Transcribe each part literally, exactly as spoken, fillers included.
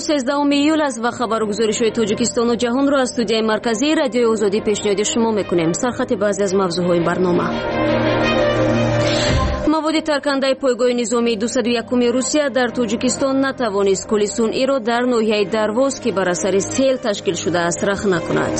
سیزدهم ایول است و خبرگزاری‌های تاجیکستان و جهان را از استودیوی مرکزی رادیوی آزادی پیشنهاد شما می‌کنیم. سرخط بعضی از موضوع‌های برنامه: مواد ترکننده پایگاه نظامی دویست و یکم روسیه در تاجیکستان نتوانست کل صنعی را در ناحیه درواز که بر اثر سیل تشکیل شده است رخنه کند.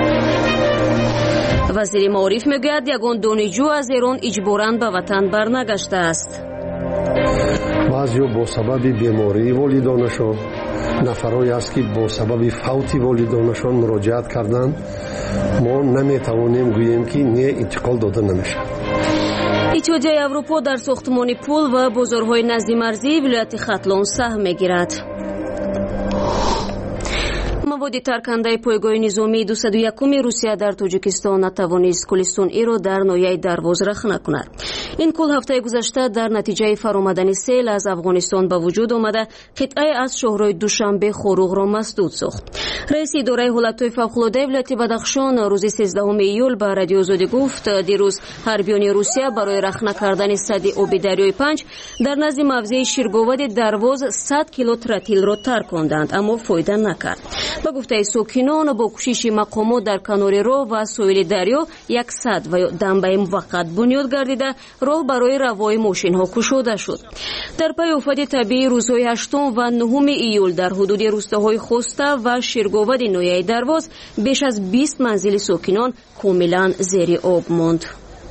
وزیر معارف میگوید یگان دانشجو از ایران اجباراً به وطن برنگشته است. بعضی با سبب بیماری والدانشان، نفرایی است که با سبب فوت والدانشان مراجعت کردند. ما نمیتوانیم گوییم که نه انتقال داده نمیشه. اتحادیه اروپا در ساختمان پل و بازارهای نزد مرزی ولایت ختلان سهم میگیرد. مواد ترکننده پایگاه نظامی دویست و یکم روسیه در تاجیکستان نتوانست کل صنعی را در ناحیه درواز رخنه کند. این کل هفته گذشته در نتیجه فرآمدن سیل از افغانستان به وجود آمده قطعه از شهرهای دوشنبه خروغ را مسدود ساخت. رئیس اداره حالتهای فوق‌العاده ولایت بدخشان روز سیزدهم ایول به رادیو آزادی گفت دیروز حربیان روسیه برای رخنه کردن سد آب دریای پنج در نزد موضع شیرگاود درواز صد کیلو تراتیل را ترکاندند اما فایده نکرد. با گفته ساکنان با کوشش مقامات در کنار راه و ساحل دریا یک سد و دنبه موقت بنیاد گردیده راه برای روای ماشین ها گشوده شد. در پی آفت طبیعی روزهای هشتم و نهم ایول در حدود روستاهای خوسته و شیرگاود ناحیه درواز بیش از بیست منزل ساکنان کاملا زیر آب ماند.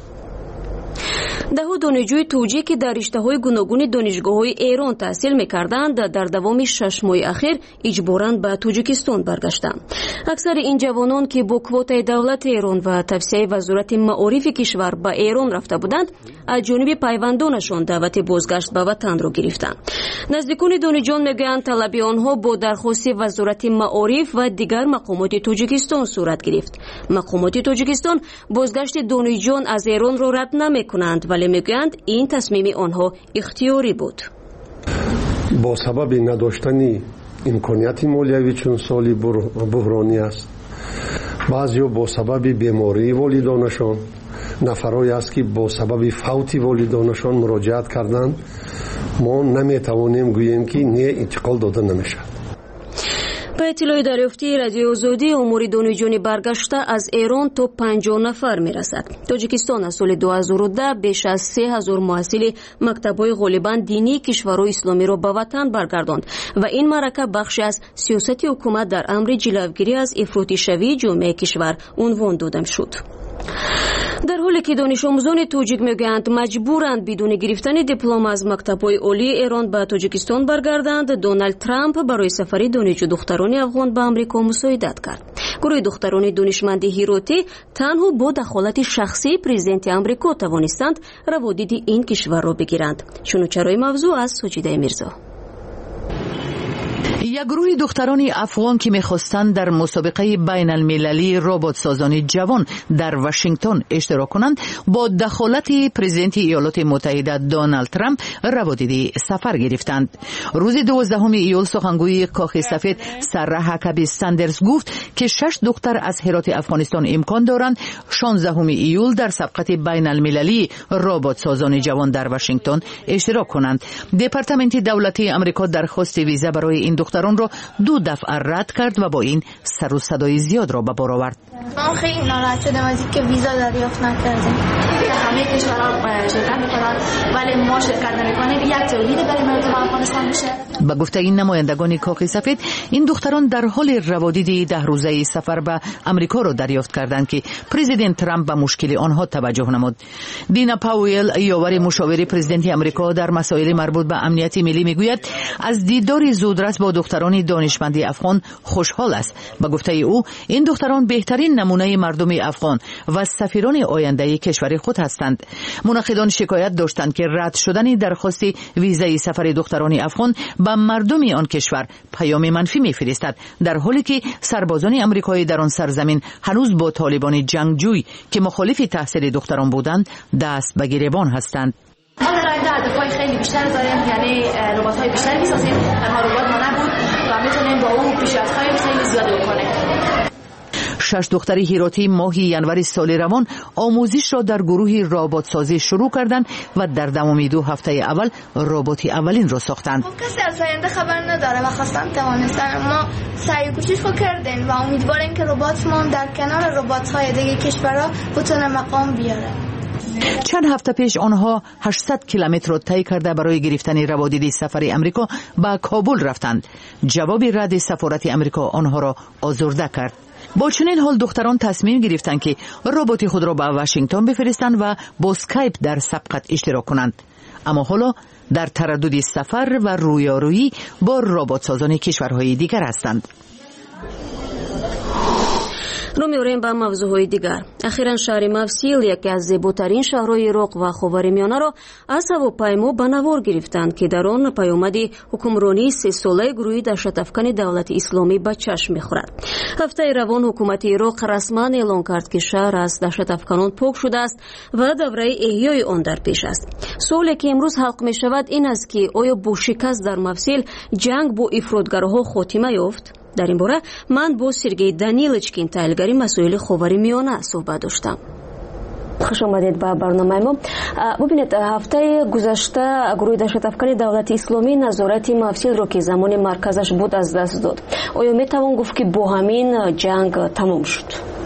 ده دانشجوی توجیک در رشته‌های گوناگون دانشگاه‌های ایران تحصیل می‌کردند در دوام شش ماه اخیر اجباراً به تاجیکستان برگشتند. اکثر این جوانان که با کوتای دولت ایران و توصیه وزارت معارف کشور به ایران رفته بودند از جانب پیوندانشان دعوت بازگشت به وطن را گرفتند. نزدیکان دانشجویان میگویند طلب آنها با درخواست وزارت معارف و دیگر مقامات تاجیکستان صورت گرفت. مقامات تاجیکستان بازگشت دانشجویان از ایران را رد نمی‌کنند ولی میگویند این تصمیم آنها اختیاری بود. با سبب نداشتن امکانیت مالیوی چون سالی بحرانی است، بعضی با سبب بیماری والدانشان، نفرایی است که با سبب فوت والدانشان مراجعت کردند. ما نمیتوانیم گوییم که نه انتقال داده نمیشه. به اطلاع دریافتی رادیو آزادی امور دانشجویان برگشته از ایران تا پنجاه نفر میرسد. تاجیکستان از سال دو هزار و ده بیش از سه هزار محصل مکتب‌های غالباً دینی کشورهای اسلامی را به وطن برگرداند و این معرکه بخشی از سیاست حکومت در امر جلوگیری از افراطی شوی جامعه کشور عنوان داده شد. در حالی که دانش آموزان تاجیک میگویند مجبورند بدون گرفتن دیپلم از مکتب‌های عالی ایران به تاجیکستان برگردند، دونالد ترامپ برای سفر دانشجو دختران افغان به آمریکا مساعدت کرد. گروه دختران دانشمند هیروتی تنها با دخالت شخصی پرزیدنت آمریکا توانستند روادید این کشور را بگیرند. شنوچرای موضوع از سجیده میرزا. یک گروه دختران افغان که می‌خواستند در مسابقه بین المللی ربات سازان جوان در واشنگتن اشتراک کنند با دخالت پرزیدنت ایالات متحده دونالد ترامپ روادید سفر گرفتند. روز دوازدهم ایول سخنگوی کاخ سفید ساره هاکابی ساندرز گفت که شش دختر از هرات افغانستان امکان دارند شانزدهم ایول در سبقت بین المللی ربات سازان جوان در واشنگتن اشتراک کنند. دپارتمنت دولتی آمریکا درخواست ویزا برای این دختران را دو دفعه رد کرد و با این سر و صدای زیاد را به بار آورد. ما خیلی ناراحت شدیم از اینکه ویزا دریافت نکردیم. همه کشورها شرکت می‌کنند ولی ما شرکت نمی‌کنیم. یک تولید برای مردم افغانستان میشه. با گفته این نمایندگان کاخ سفید، این دختران در حال روادید ده روزه سفر به آمریکا را دریافت کردند که پرزیدنت ترامپ به مشکل آنها توجه نمود. دینا پاویل، یاور مشاور پرزیدنت آمریکا در مسائل مربوط به امنیت ملی میگوید از دیدار زودرس با دختران دانشمند افغان خوشحال است. با گفته او این دختران بهترین نمونه مردم افغان و سفیران آینده کشور خود هستند. منعقدان شکایت داشتند که رد شدن درخواست ویزای سفر دختران افغان به مردم آن کشور پیام منفی می‌فرستد، در حالی که سربازان آمریکایی در آن سرزمین هنوز با طالبان جنگجوی که مخالف تحصیل دختران بودند دست به گریبان هستند. ما در آینده هدف‌های خیلی بیشتر داریم، یعنی ربات‌های بیشتری می‌سازیم. تنها ربات ما نبود و می‌تونیم با اون پیشرفت‌های خیلی زیادی بکنیم. شش دختر هیراتی ماه ینور سال روان آموزش را در گروه ربات سازی شروع کردند و در تمام دو هفته اول ربات اولین را ساختند. کسی از آینده خبر نداره و خواستن توانستن، ما سعی و کوشش کردیم و امیدواریم که رباتمون در کنار ربات‌های دیگه کشورها بتونه مقام بیاره. چند هفته پیش آنها هشتصد کیلومتر را طی کرده برای گرفتن روادید سفر امریکا به کابل رفتند. جواب رد سفارت امریکا آنها را آزرده کرد. با چنین حال دختران تصمیم گرفتند که ربات خود را به واشنگتن بفرستند و با اسکایپ در سبقت اشتراک کنند. اما حالا در تردد سفر و رویارویی با ربات سازان کشورهای دیگر هستند. رو می‌آوریم به موضوعهای دیگر. اخیراً شهر موصل، یکی از زیباترین شهرهای عراق و خاورمیانه را از هواپیما به نوار گرفتند که در آن پیامد حکمرانی سه ساله گروه دهشت‌افکن دولت اسلامی به چشم می‌خورد. هفته روان حکومت عراق رسما اعلام کرد که شهر از دهشت‌افکنان پاک شده است و دوره احیای آن در پیش است. سوالی که امروز حل می‌شود این است که آیا با شکست در موصل جنگ با افراطگرها خاتمه یافت؟ در این باره من با سرگئی دانیلچکین تحلیلگر مسائل خاورمیانه صحبت داشتم. خوش آمدید به برنامه ما. ببینید هفته گذشته گروه دهشت‌افکن دولت اسلامی نظارت موصل را که زمان مرکزش بود از دست داد. آیا میتوان گفت که با همین جنگ تمام شد؟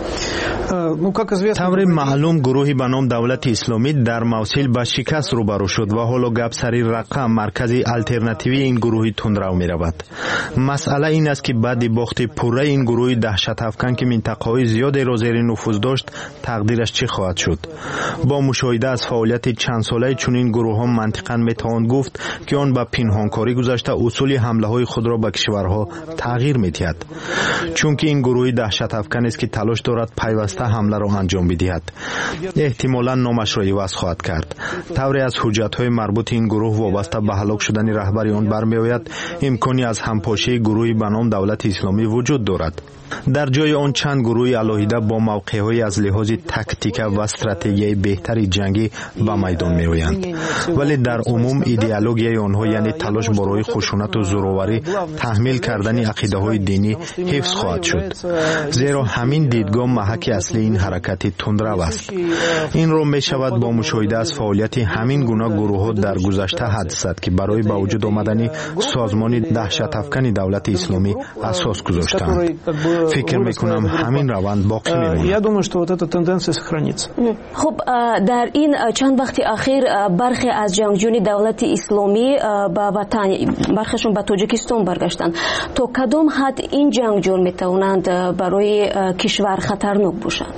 طور معلوم گروهی به نام دولت اسلامی در موصل با شکست روبرو شد و حالا گپ سری رقه مرکز الटरनेटिव्ی این گروهی تندرو می رود. مسئله این است که بعد باخت پوره این گروه دهشت افکن که منطقه‌های زیادی را زیر نفوذ داشت تقدیرش چه خواهد شد؟ با مشاهده از فعالیت چند ساله چنین گروه‌ها منطقاً میتوان گفت که آن با پنهانکاری گذاشته اصول حمله‌های خود را به کشورها تغییر می‌دهد. چون که این گروه دهشت افکن است که تلاش دارد پیوسته حمله را انجام بدهد. احتمالاً نامش را عوض خواهد کرد. طوری از حجت‌های مربوط این گروه وابسته به هلاک شدن رهبر آن برمی‌آید امکانی از همپاشی گروهی به نام دولت اسلامی وجود دارد. در جای آن چند گروه علاهیده با موقع‌های از لحاظ تاکتیک و استراتژی بهتری جنگی به میدان می‌آیند، ولی در عموم ایدئولوژی آنها یعنی تلاش برای خشونت و زورآوری تحمیل کردن عقیده‌های دینی حفظ خواهد شد، زیرا همین دیدگاه محک اصلی این حرکت تندرو است. این را می‌شود با مشاهده از فعالیت همین گونه گروه‌ها در گذشته حدس زد که برای به وجود آمدن سازمان دهشت افکن دولت اسلامی اساس گذاشتند. فکر میکنم همین روند باقی میمونه. Я думаю, что вот эта тенденция сохранится. خب در این چند وقت اخیر برخی از جنگجویان دولت اسلامی به وطن برخیشون به تاجیکستان برگشتند. تا کدام حد این جنگجویان میتوانند برای کشور خطرناک باشند؟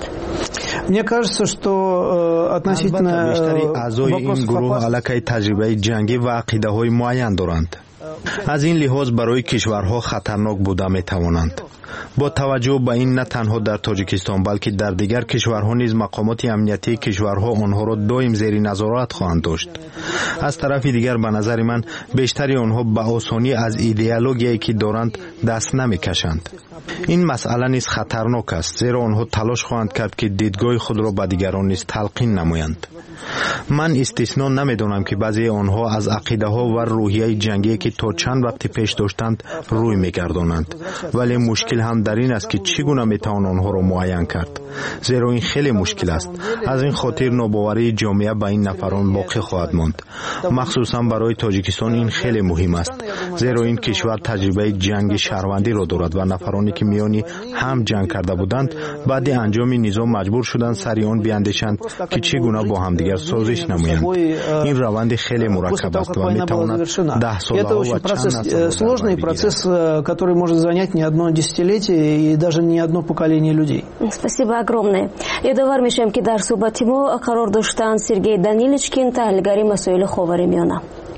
Мне кажется, что относительно بیشتری اعضای این گروه علاقه تجربه جنگی و عقیده‌های معین دارند. از این لحاظ برای کشورها خطرناک بوده میتوانند. با توجه به این نه تنها در تاجیکستان بلکه در دیگر کشورها نیز مقامات امنیتی کشورها آنها را دائم زیر نظارت خواهند داشت. از طرف دیگر به نظر من بیشتری آنها به آسانی از ایدئولوژیایی که دارند دست نمیکشند. این مسئله نیز خطرناک است، زیرا آنها تلاش خواهند کرد که دیدگاه خود را به دیگران نیز تلقین نمایند. من استثنا نمیدانم که بعضی آنها از عقیده ها و روحیه جنگی که تا چند وقت پیش داشتند روی میگردانند، ولی مشکل هم در این است که چگونه میتوان آنها را معین کرد، زیرا این خیلی مشکل است. از این خاطر ناباوری جامعه به این نفران باقی خواهد ماند. مخصوصا برای تاجیکستان این خیلی مهم است، زیرا این کشور تجربه جنگ شهروندی را دارد و نفرانی که میانی هم جنگ کرده بودند بعد انجام نظام مجبور شدند سری آن بیاندیشند که چگونه با هم دیگر سازش نمایند. این روند خیلی مرکب است و میتواند ده ساله و چند نسل сложный процесс, который может занять не одно десятилетие и даже не одно поколение людей. Спасибо огромное. Ядовар мишем ки дар суҳбати мо қарор доштанд Сергей Даниличкин, таҳлилгари масоили ховаримиёна.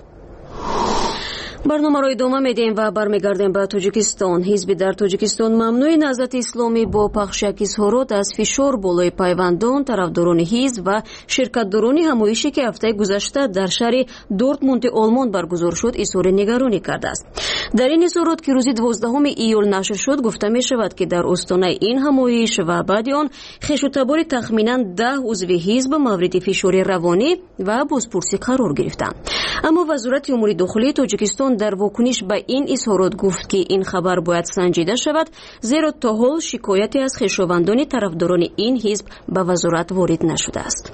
برنامه ادامه میدیم و برمیگردیم به تاجیکستان. حزب در تاجیکستان ممنوع نهضت اسلامی با پخش اظهارات از فشار بالای پیوندان، طرفداران حزب و شرکتداران همایشی که هفته گذشته در شهر دورتموند آلمان برگزار شد اظهار نگرانی کرده است. در این اظهارات که روز دوازدهم ایول نشر شد گفته می شود که در آستانه این همایش و بعد آن خویشتبار تخمینا ده عضو حزب مورد فشار روانی و بازپرسی قرار گرفتند. اما وزارت امور داخلی تاجیکستان توجیکستان در واکنش به این اظهارات گفت که این خبر باید سنجیده شود، زیرا تا حال شکایتی از خویشاوندان طرفداران این حزب به وزارت وارد نشده است.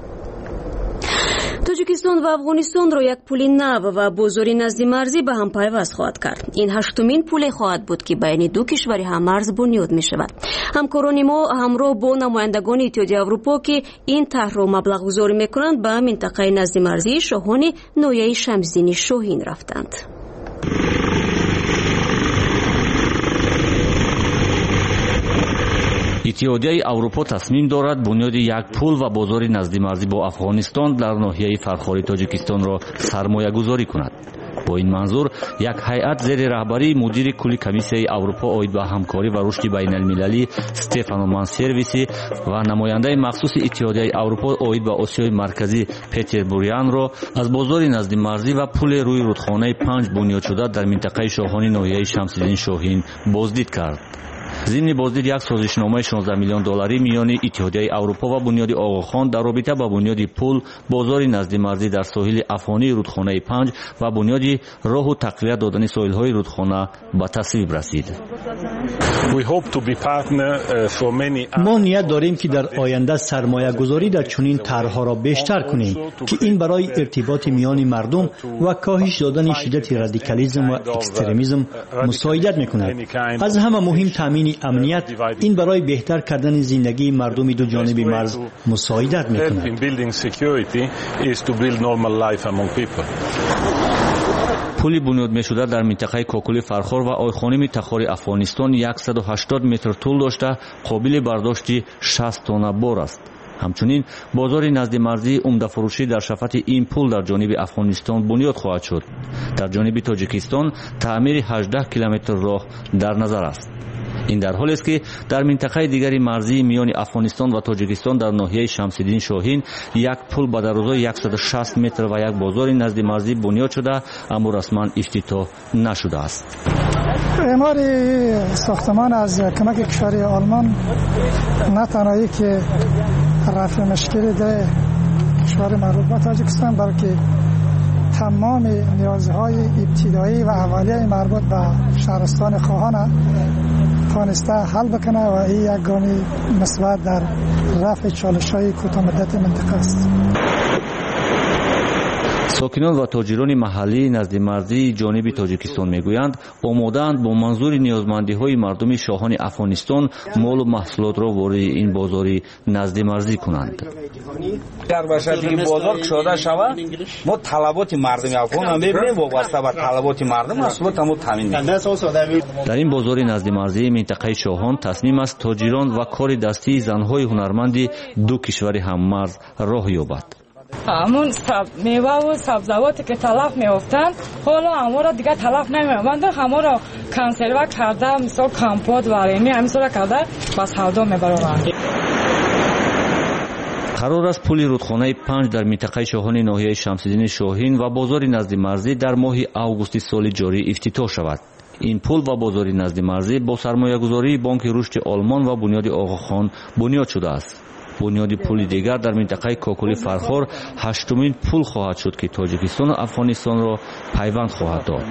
توجیکستان و افغانستان را یک پل نو و بازاری نزد مرزی به هم پیوست خواهد کرد. این هشتمین پل خواهد بود که بین دو کشور هممرز بنیاد می شود. همکاران ما همراه با نمایندگان اتحادیه اروپا که این طرح را مبلغ گذاری می کنند به منطقه نزد مرزی شاهان ناحیه شمس‌دین شاهین رفتند. اتحادیه اروپا تصمیم دارد بنیاد یک پل و بازاری نزدیک‌مرزی با افغانستان در ناحیه فرخاری تاجیکستان را سرمایه گذاری کند. با این منظور یک هیئت زیر رهبری مدیر کلی کمیسیای اروپا اوید به همکاری و رشد بین المللی استفانو مانسرویسی و نماینده مخصوص اتحادیه اروپا اوید به آسیای مرکزی پیتر بوریان را از بازاری نزدیک‌مرزی و پل روی رودخانه پنج بنیاد شده در منطقه شاهانی ناحیه شمس‌دین شاهین بازدید کرد. ضمن بازدید یک سازشنامه شانزده میلیون دلاری میان اتحادیه اروپا و بنیاد آقاخان در رابطه با بنیاد پل بازاری نزدیک‌مرزی در ساحل افغانی رودخانه پنج و بنیاد راه و تقویت دادن ساحل‌های رودخانه به تصویب رسید. ما نیت داریم که در آینده سرمایه گذاری در چنین طرح‌ها را بیشتر کنیم که این برای ارتباط میان مردم و کاهش دادن شدت رادیکالیسم و اکستریمیسم مساعدت می‌کند. از همه مهم تامین امنیت، این برای بهتر کردن زندگی مردم دو جانب مرز مساعدت می‌کند. پلی بنیاد می‌شده در منطقه کوکولی فرخار و آیخانم تخار افغانستان صد و هشتاد متر طول داشته قابل برداشت شصت تن بار است. همچنین بازار نزدیک‌مرزی عمده فروشی در شفت این پل در جانب افغانستان بنیاد خواهد شد. در جانب تاجیکستان تعمیر هجده کیلومتر راه در نظر است. این در حالی است که در منطقه دیگری مرزی میان افغانستان و تاجیکستان در ناحیه شمس‌دین شاهین یک پل با درازای صد و شصت متر و یک بازار نزدیک مرزی بنیاد شده اما رسما افتتاح نشده است. اعمار ساختمان از کمک کشور آلمان نه تنهایی که رفع مشکل در کشور مربوط به تاجیکستان بلکه تمام نیازهای ابتدایی و اولیه مربوط به شهرستان خواهان توانسته حل بکنه و این یک گام مثبت در رفع چالش‌های کوتاه‌مدت منطقه است. ساکنان و تاجران محلی نزد مرزی جانب تاجیکستان میگویند آماده‌اند با منظور نیازمندی‌های مردم شاهان افغانستان مال و محصولات را وارد این بازاری نزد مرزی کنند. در وشتی که بازار گشوده شود ما طلبات مردم افغان هم ببینیم وابسته به طلبات مردم محصولات هم تامین می‌کنیم. در این بازار نزد مرزی منطقه شاهان تصمیم است تاجران و کار دستی زن‌های هنرمند دو کشور هممرز راه یابد. همون میوه و سبزیواتی که تلف میافتند حالا همون را دیگه تلف نمیافتند، همون را کنسرو کرده مثلا کمپوت و علمی همین کرده بس هر دو میبرند. قرار است پل رودخانه پنج در منطقه شاهان ناحیه شمس‌دین شاهین و بازار نزد مرزی در ماه آگوست سال جاری افتتاح شود. این پل و بازار نزد مرزی با سرمایه‌گذاری بانک رشد آلمان و بنیاد آقاخان بنیاد شده است. بنیاد پل دیگر در منطقه کوکولی فرخار هشتمین پل خواهد شد که تاجیکستان و افغانستان را پیوند خواهد داد.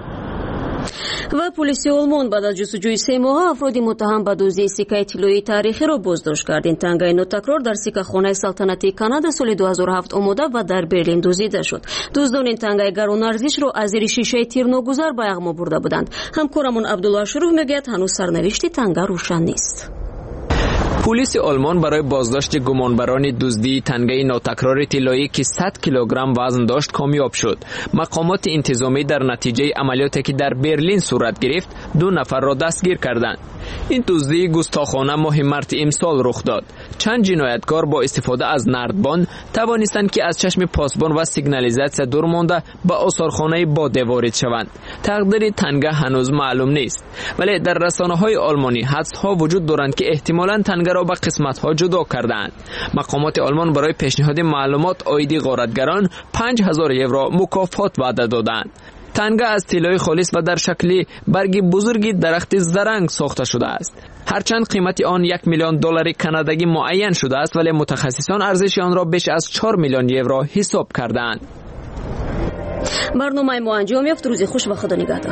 و پلیس آلمان بعد از جستجوی سه ماه افراد متهم به دزدی سکه طلایی تاریخی را بازداشت کرد. این تنگه نوتکرار در سکه خانه سلطنتی کانادا سال دو هزار و هفت آمده و در برلین دزدیده شد. دزدان این تنگه گران ارزش را از زیر شیشه تیر ناگزیر به یغما برده بودند. همکارمون عبدالله شروع میگوید هنوز سرنوشت تنگه روشن نیست. پلیس آلمان برای بازداشت گمانبران دزدی تنگه ناتکرار طلایی که صد کیلوگرم وزن داشت کامیاب شد. مقامات انتظامی در نتیجه عملیاتی که در برلین صورت گرفت دو نفر را دستگیر کردند. این دزدی گستاخانه ماه مارس امسال رخ داد. چند جنایتکار با استفاده از نردبان توانستند که از چشم پاسبان و سیگنالیزاسیون دور مانده به آثارخانه باده وارد شوند. تقدیر تنگه هنوز معلوم نیست، ولی در رسانه‌های آلمانی حدس‌ها وجود دارند که احتمالاً تنگه را به قسمت‌ها جدا کردند. مقامات آلمان برای پیشنهاد معلومات عایدی غارتگران پنج هزار یورو مکافات وعده دادند. تنگه از طلای خالص و در شکل برگ بزرگی درخت زرنگ ساخته شده است. هرچند قیمت آن یک میلیون دلار کانادایی معین شده است، ولی متخصصان ارزش آن را بیش از چهار میلیون یورو حساب کردند. برنامه ما انجام یافت. روز خوش و خدا نگهدار.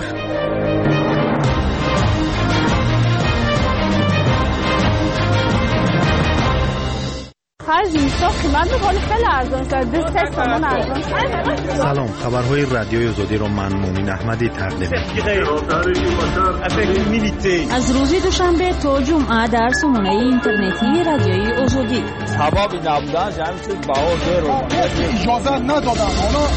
سلام، خبرهای رادیوی آزادی رو من مومن احمدی تقدیم می‌کنم. از روز دوشنبه تا جمعه در سامانه اینترنتی رادیوی آزادی. سبب نبودن جمع شد باور رو اجازه ندادن.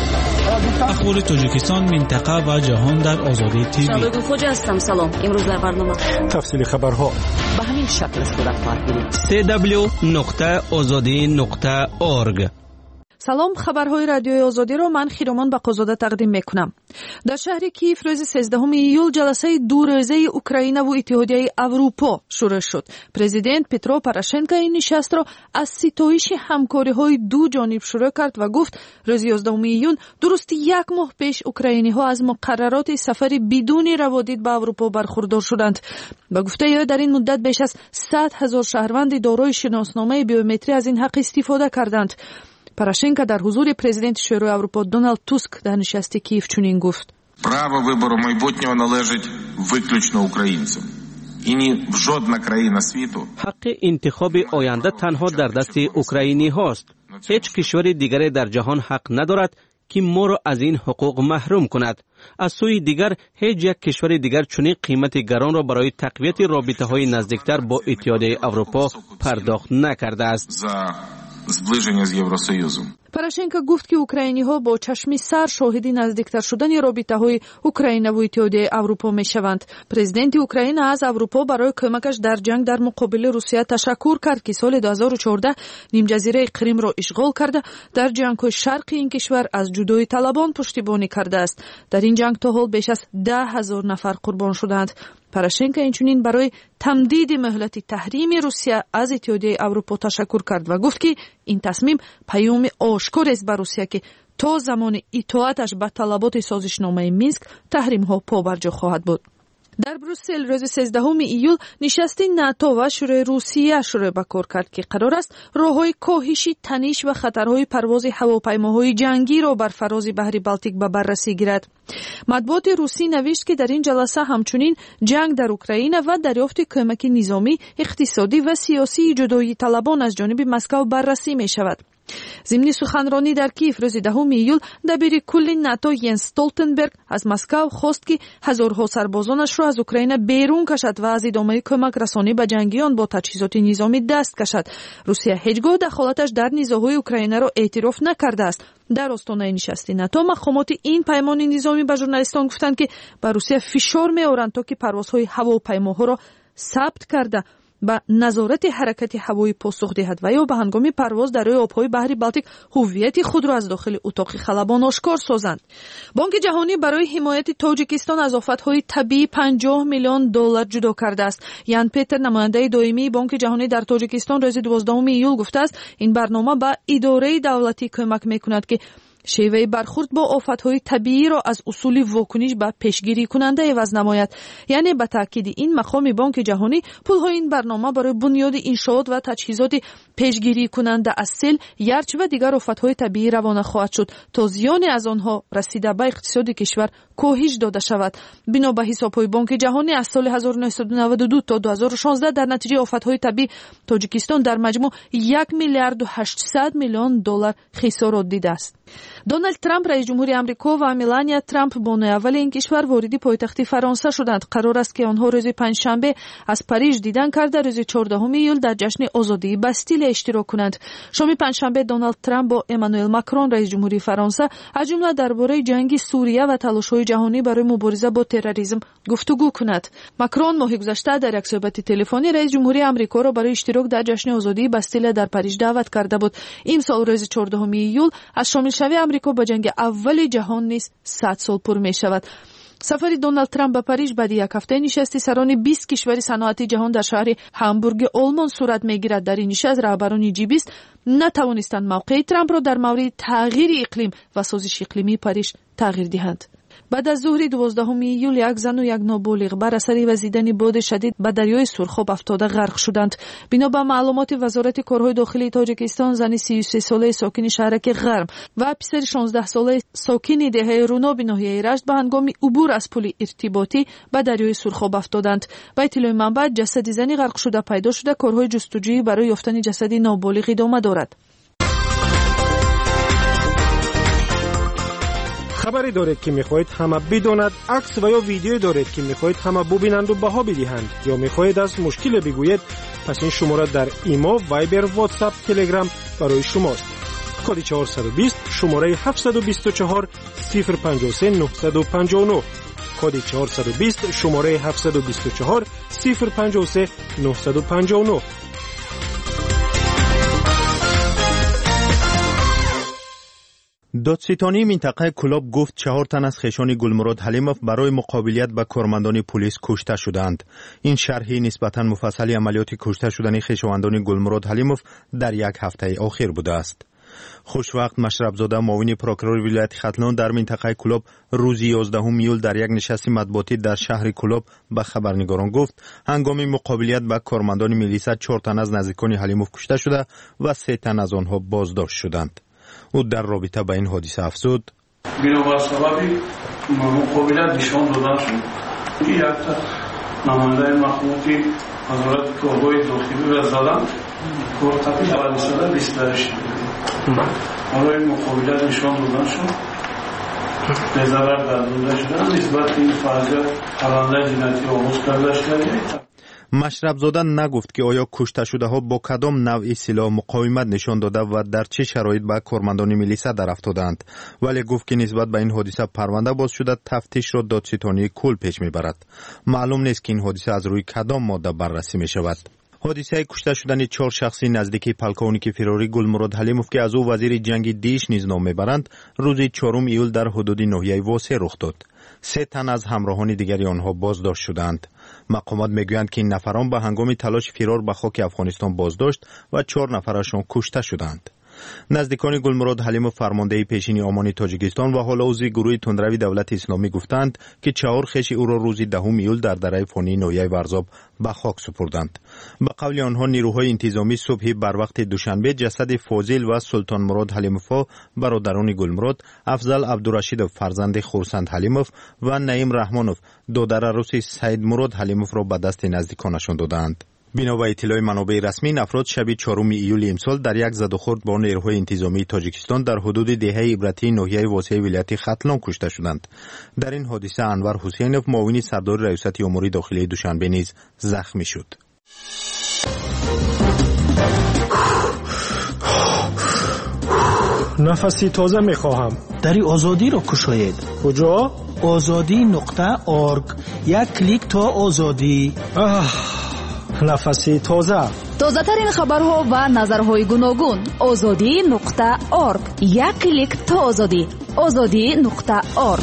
اخبار تاجیکستان، منطقه و جهان در آزادی تیوی. شبگون خوجا هستم. سلام. امروز در برنامه تفصیل خبرها به همین شکل صورت خواهد گرفت. سی دبلیو نقطه آزادی نقطه اورگ. سلام، خبرهای رادیوی آزادی رو من خیرومان بقازاده تقدیم میکنم. در شهر کیف روز سیزدهم ایول جلسه دو روزه اوکراین و اتحادیه اروپا شروع شد. پرزیدنت پترو پوراشنکو این نشست را از ستایش همکاری های دو جانب شروع کرد و گفت روز یازدهم ایون درست یک ماه پیش اوکراینی ها از مقررات سفر بدون روادید به اروپا برخوردار شدند. با گفته او در این مدت بیش از صد هزار شهروند دارای شناسنامه بیومتری از این حق استفاده کردند. پوراشنکو در حضور پرزیدنت شورای اروپا دونالد توسک در نشست کیف چنین گفت: Право вибору майбутнього належить виключно українцям. І ні жодна країна світу. حق انتخاب آینده تنها در دست اوکراینی هاست. هیچ کشور دیگری در جهان حق ندارد که ما را از این حقوق محروم کند. از سوی دیگر هیچ یک کشور دیگر چنین قیمت گران را برای تقویت رابطه‌های نزدیکتر با اتحادیه اروپا پرداخت نکرده است. Зближення з Євросоюзом. پوراشنکو گفت که اوکراینی ها با چشم سر شاهدی نزدیکتر شدن رابطه های اوکراین و اتحادیه اروپا می شوند. پرزیدنت اوکراین از اروپا برای کمکش در جنگ در مقابل روسیه تشکر کرد که سال دو هزار و چهارده نیم جزیره کریم را اشغال کرده در جنگ های شرقی این کشور از جدایی طلبان پشتیبانی کرده است. در این جنگ تا حال بیش از ده هزار نفر قربان شدند. پوراشنکو اینچنین برای تمدید مهلت تحریم روسیه از اتحادیه اروپا تشکر کرد و گفت که این تصمیم پیام آشکار است بر روسیه که تا زمان اطاعتش به طلبات سازشنامه مینسک تحریم ها پابرجا خواهد بود. در بروسل روز سیزدهم ایول نشست ناتو و شورای روسیه شروع به کار کرد که قرار است راههای کاهش تنش و خطرهای پرواز هواپیماهای جنگی را بر فراز بحر بالتیک به بررسی گیرد. مطبوعات روسی نوشت که در این جلسه همچنین جنگ در اوکراین و دریافت کمک نظامی، اقتصادی و سیاسی جدایی طلبان از جانب مسکو بررسی می شود. ضمن سخنرانی در کیف روز دهم ایول دبیر کل ناتو ینس استولتنبرگ از مسکو خواست که هزارها سربازانش را از اوکراین بیرون کشد و از ادامه کمک رسانی به جنگیان با تجهیزات نظامی دست کشد. روسیه هیچگاه دخالتش در نزاعهای اوکراین را اعتراف نکرده است. در آستانه نشست ناتو مقامات این پیمان نظامی به ژورنالیستان گفتند که به روسیه فشار می‌آورند تا که پروازهای هواپیماها را ثبت کرده با نظارت حرکت هوایی پاسخ دهد و یا به هنگام پرواز در روی آبهای بحر بالتیک هویت خود را از داخل اتاق خلبان آشکار سازند. بانک جهانی برای حمایت تاجیکستان از آفت‌های طبیعی پنجاه میلیون دلار جدا کرده است. یان پیتر نماینده دائمی بانک جهانی در تاجیکستان روز دوازدهم ایول گفته است این برنامه به اداره دولتی کمک می‌کند که شیوه برخورد با آفت‌های طبیعی را از اصول واکنش به پیشگیری کننده عوض نماید. یعنی به تاکید این مقام بانک جهانی پول‌های این برنامه برای بنیاد انشاءات و تجهیزات پیشگیری کننده از سیل، یرچ و دیگر آفت‌های طبیعی روانه خواهد شد تا زیان از آنها رسیده به اقتصاد کشور کاهش داده شود. بنا به حساب‌های بانک جهانی از سال هزار و نهصد و نود و دو تا دو هزار و شانزده در نتیجه آفت‌های طبیعی تاجیکستان در مجموع یک میلیارد و هشتصد میلیون دلار خسارات دیده است. دونالد ترامپ رئیس جمهوری آمریکا و میلانیا ترامپ بانوی اول این کشور وارد پایتخت فرانسه شدند. قرار است که آنها روز پنجشنبه از پاریژ دیدن کرده روز چهاردهم ایول در جشن آزادی باستیل اشتراک کنند. شام پنجشنبه دونالد ترامپ با امانوئل ماکرون رئیس جمهوری فرانسه از جمله درباره جنگ سوریه و تلاش‌های جهانی برای مبارزه با تروریسم گفتگو کند. ماکرون ماه گذشته در یک صحبت تلفنی رئیس جمهوری آمریکا را برای اشتراک در جشن آزادی باستیل در پاریژ دعوت کرده بود. این سال روز چهاردهم ایول از شامل شوی آمریکا با جنگ اول جهان نیز صد سال پر می شود. سفر دونالد ترامپ به پاریژ بعد یک هفته نشست سران بیست کشور صنعتی جهان در شهر هامبورگ آلمان صورت میگیرد. در این نشست رهبران جی بیست نتوانستند موقع ترامپ را در مورد تغییر اقلیم و سازش اقلیمی پاریژ تغییر دهند. بعد از ظهر دوازدهم ایول یک زن و یک نابالغ بر اثر وزیدن باد شدید به دریای سرخاب افتاده غرق شدند. بنا به معلومات وزارت کارهای داخلی تاجیکستان، زن سی و سه ساله ساکن شهرک غرم و پسر شانزده ساله ساکن دهه روناب ناحیه رشت به هنگام عبور از پل ارتباطی به دریای سرخاب افتادند. به اطلاع منبع جسد زنی غرق شده پیدا شده. کارهای جستجویی برای یافتن جسد نابالغ ادامه دارد. خبری دارید که میخواهید همه بداند، عکس و یا ویدیو دارید که میخواهید همه ببینند و بها بدهند، یا میخواهید از مشکل بگویید، پس این شماره در ایما، وایبر، واتساپ، تلگرام برای شماست. کد چهارصد و بیست شماره هفتصد و بیست و چهار صفر پنجاه و سه نهصد و پنجاه و نه. کد چهارصد و بیست شماره هفتصد و بیست و چهار صفر پنجاه و سه نهصد و پنجاه و نه. دادستانی منطقه کلاب گفت چهار تن از خیشان گلمراد حلیموف برای مقابلیت با کارمندان پلیس کشته شدند. این شرحی نسبتا مفصلی عملیات کشته شدن خیشاوندان گلمراد حلیموف در یک هفته اخیر بوده است. خوشوقت مشربزاده معاون پروکورور ولایت ختلان در منطقه کلاب روز یازدهم ایول در یک نشست مطبوعاتی در شهر کلاب به خبرنگاران گفت هنگام مقابلیت با کارمندان میلیسا چهار تن از نزدیکان حلیموف کشته شده و سه تن از آنها بازداشت شدند. او در رابطه با این حادثه افزود: بنابر سببی مقابلت نشان دادن شد که یک تا نماینده مخموطی وزارت کارهای داخلی را زدن کارتقی حوالی شده بیست شد. حالا این مقابلت نشان دادن شد به ضرر گردانده شدن نسبت این فعالیت پرونده جنایتی آغاز کرده شده. مشربزاده نگفت که آیا کشته شده ها با کدام نوع سلاح مقاومت نشان داده و در چه شرایط به کارمندان میلیسا در افتادند، ولی گفت که نسبت به این حادثه پرونده باز شده تفتیش را دادستانی کل پیش میبرد. معلوم نیست که این حادثه از روی کدام ماده بررسی می شود. حادثه کشته شدن چهار شخصی نزدیکی پلکونیک فراری گلمراد حلیموف که از او وزیر جنگ دیش نیز نام میبرند روز چهارم ایول در حدود ناحیه واسه رخ داد. سه تن از همراهان دیگری آنها بازداشت شدند. مقامات میگویند که این نفران به هنگام تلاش فرار به خاک افغانستان بازداشت و چهار نفرشان کشته شدند. نزدیکان گلمراد حلیموف فرمانده پیشین امان تاجیکستان و حالا عضو گروه تندروی دولت اسلامی گفتند که چهار خویش او را روز دهم ایول در دره فانی ناحیه ورزاب به خاک سپردند. به قول آنها نیروهای انتظامی صبح بر وقت دوشنبه جسد فاضل و سلطان مراد حلیموف برادران گلمراد، افضل عبدالرشید فرزند خورسند حلیموف و نعیم رحمانوف دادر عروس سید مراد حلیموف را به دست نزدیکانشان دادند. بنا به اطلاع منابع رسمی، افراد شب چهارم ایول امسال در یک زد و خورد با نیروهای انتظامی تاجیکستان در حدود دهه عبرتی ناحیه واسه ولایت ختلان کشته شدند. در این حادثه انور حسینوف معاون سردار ریاست امور داخلی دوشنبه نیز زخمی شد. نفسی تازه میخواهم. دری آزادی را کشاید. کجا؟ آزادی نقطه آرگ. یک کلیک تا آزادی. آه نفسی تازه. تازه ترین خبرها و نظرهای گوناگون. آزادی نقطه آرگ. یک کلیک تا آزادی. آزادی نقطه آرگ.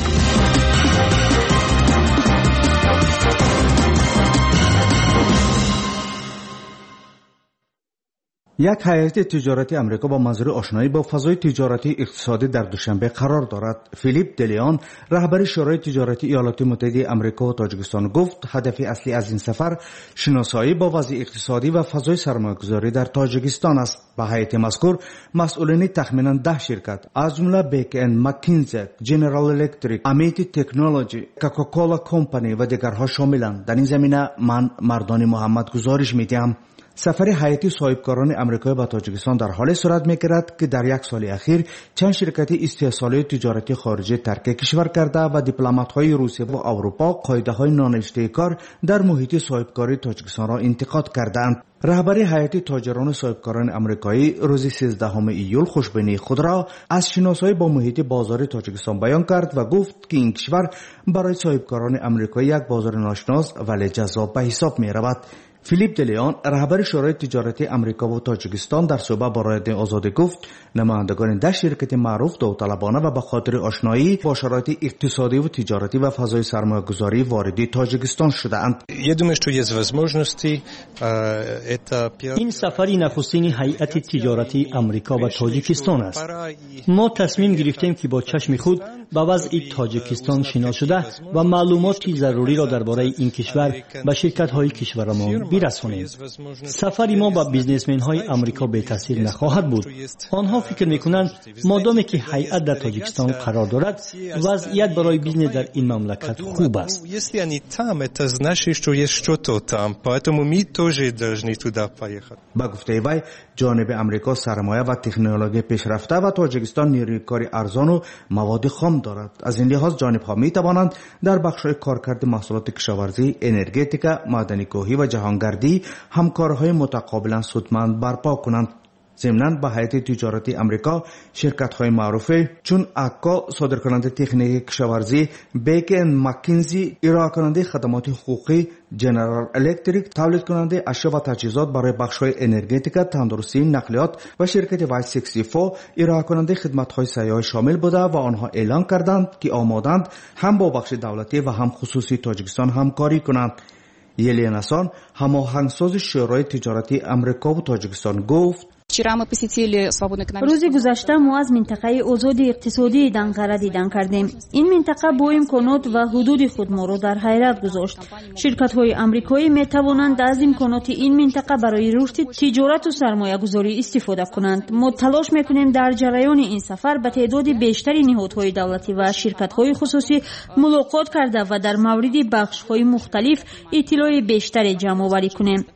یک هیئت تجارتی امریکا با منظور آشنایی با فضای تجارتی اقتصادی در دوشنبه قرار دارد. فیلیپ دلیان، رهبر شورای تجارتی ایالات متحده آمریکا و تاجیکستان گفت هدف اصلی از این سفر شناسایی با وضع اقتصادی و فضای سرمایه‌گذاری در تاجیکستان است. به هیئت مذکور مسئولین تخمینا ده شرکت از جمله بیک اند مکینزی، جنرال الکتریک، امیتی تکنولوژی، کوکاکولا کمپانی و دیگرها شاملند. در این زمینه من مردان محمد گزارش می‌دهم. سفر هیئت صاحبکاران آمریکایی به تاجیکستان در حال صورت می‌گیرد که در یک سال اخیر چند شرکت استحصالی تجارتی خارجی ترک کشور کرده و دیپلمات‌های روسیه و اروپا قاعده‌های نانوشته کار در محیط صاحبکاری تاجیکستان را انتقاد کردند. رهبر هیئت تاجران صاحبکاران آمریکایی روز سیزدهم ایول خوشبینی خود را از شناسایی با محیط بازار تاجیکستان بیان کرد و گفت که این کشور برای صاحبکاران آمریکایی یک بازار ناشناس ولی جذاب به حساب می‌رود. فیلیپ دلیان رهبر شورای تجارتی امریکا و تاجیکستان در صحبت با رادیو آزادی گفت نمایندگان ده شرکت معروف داوطلبانه و به خاطر آشنایی با شرایط اقتصادی و تجارتی و فضای سرمایه‌گذاری وارد تاجیکستان شده‌اند. این سفری نخستین هیئت تجارتی امریکا و تاجیکستان است. ما تصمیم گرفتیم که با چشم خود به وضع تاجیکستان شناس شده و معلومات ضروری را درباره این کشور به شرکت‌های کشورمان برسانیم. سفر ما با بیزنسمن‌های امریکا به تاثیر نخواهد بود. آنها فکر می‌کنند مادامی که هیئت در تاجیکستان قرار دارد وضعیت برای بیزنس در این مملکت خوب است. با گفته وی جانب امریکا سرمایه و تکنولوژی پیشرفته و تاجیکستان نیروی کار ارزان و مواد خام دارد. از این لحاظ جانب‌ها می‌توانند در بخش‌های کارکرد محصولات کشاورزی، انرژتیکا، معدن‌کاهی و جهانگردی همکاری‌های متقابلا سودمند برپا کنند. ضمناً با هیئت تجارتی امریکا شرکت‌های معروف چون اکا صادرکننده تکنیک کشاورزی، بیکن مکینزی ارائه کننده خدمات حقوقی، جنرال الکتریک تولید کننده اشیا و تجهیزات برای بخش‌های انرژتیکا، تندرستی، نقلیات و شرکت وای شصت و چهار ارائه کننده خدمات‌های سیاحی شامل بوده و آنها اعلام کردند که آمادند هم با بخش دولتی و هم خصوصی تاجیکستان همکاری کنند. یلین اسان هماهنگساز شورای تجارتی امریکا و تاجیکستان گفت روز گذشته ما از منطقه آزاد اقتصادی دنقره دیدن کردیم. این منطقه با امکانات و حدود خود ما را در حیرت گذاشت. شرکت‌های آمریکایی می توانند از امکانات این منطقه برای رشد تجارت و سرمایه گذاری استفاده کنند. ما تلاش می‌کنیم در جریان این سفر به تعداد بیشتری نهادهای دولتی و شرکت‌های خصوصی ملاقات کرده و در مورد بخش‌های مختلف اطلاع بیشتری جمع‌آوری کنیم.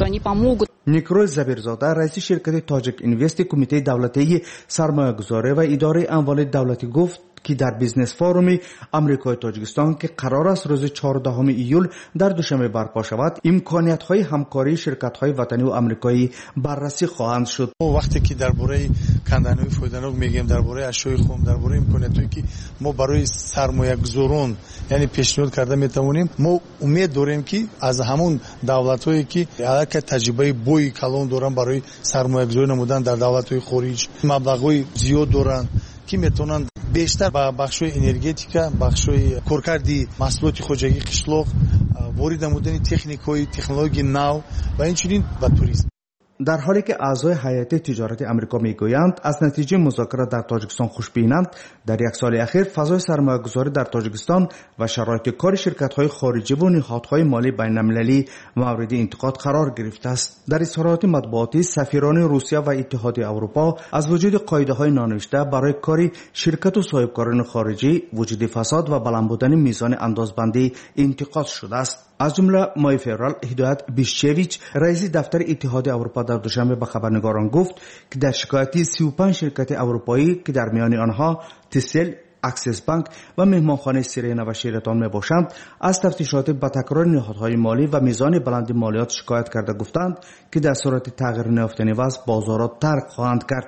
نیکروی زبیرزاده رئیس شرکت تاجیک اینوست کمیته دولتی سرمایه‌گذاری و اداره اموال دولتی گفت که در بیزنس فوروم آمریکای تاجیکستان که قرار است روز چهاردهم ایول در دوشنبه برپا شود امکانیت‌های همکاری شرکت‌های وطنی و آمریکایی بررسی خواهند شد. وقتی که درباره کندن‌های فایده‌ناک میگیم، درباره اشیاء خام، درباره امکانیت‌هایی که ما برای سرمایه‌گذاران یعنی پیشنهاد کرده میتونیم، ما امید داریم که از همون دولت‌هایی که علاقه تجربه بوی کلان دارن برای سرمایه‌گذاری نمودن در دولت‌های خارج مبلغ‌های زیاد دارن که میتونن بیشتر با بخش‌های انرژتیکا، بخش‌های کارکردی محصولات خوجگی قشلاق، وارد نمودن تکنیک‌های تکنولوژی نو و اینچنین و توریسم. در حالی که اعضای هیئت تجارتی آمریکا میگویند از نتیجه مذاکرات در تاجیکستان خوشبینند، در یک سال اخیر فضای سرمایه‌گذاری در تاجیکستان و شرایط کار شرکت‌های خارجی و نهادهای مالی بین‌المللی مورد انتقاد قرار گرفته است. در اظهارات مطبوعاتی سفیران روسیه و اتحادیه اروپا از وجود قاعده‌های نانوشته برای کار شرکت و صاحبکاران خارجی، وجود فساد و بلند بودن میزان اندازبندی انتقاد شده است. از جمله مای فدرال هدایت بیشچویچ رئیس دفتر اتحادیه اروپا در دوشنبه به خبرنگاران گفت که در شکایتی سی و پنج شرکت اروپایی که در میان آنها تسل، اکسس بانک و مهمانخانه سیرینا و شیراتون می باشند از تفتیشات با تکرار نهادهای مالی و میزان بلند مالیات شکایت کرده گفتند که در صورت تغییر نیافتنی وضع بازار را ترک خواهند کرد.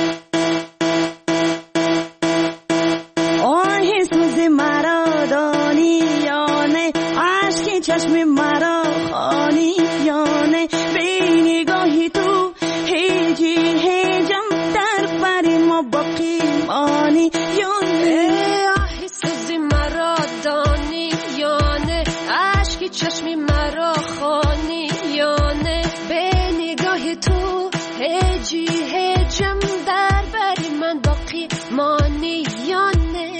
چشم مرا خانی یانه به نگاهی تو هیجی هیجم در بر ما باقی مانی یانه احساس مرا دانی یانه عشق چشم مرا خانی یانه به نگاهی تو هیجی هیجم در بر من باقی مانی یانه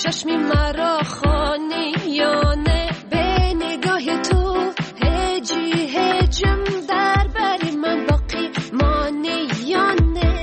چشمی مرا خانی یا نه به نگاه تو هجی هجم در بری من باقی مانی یا نه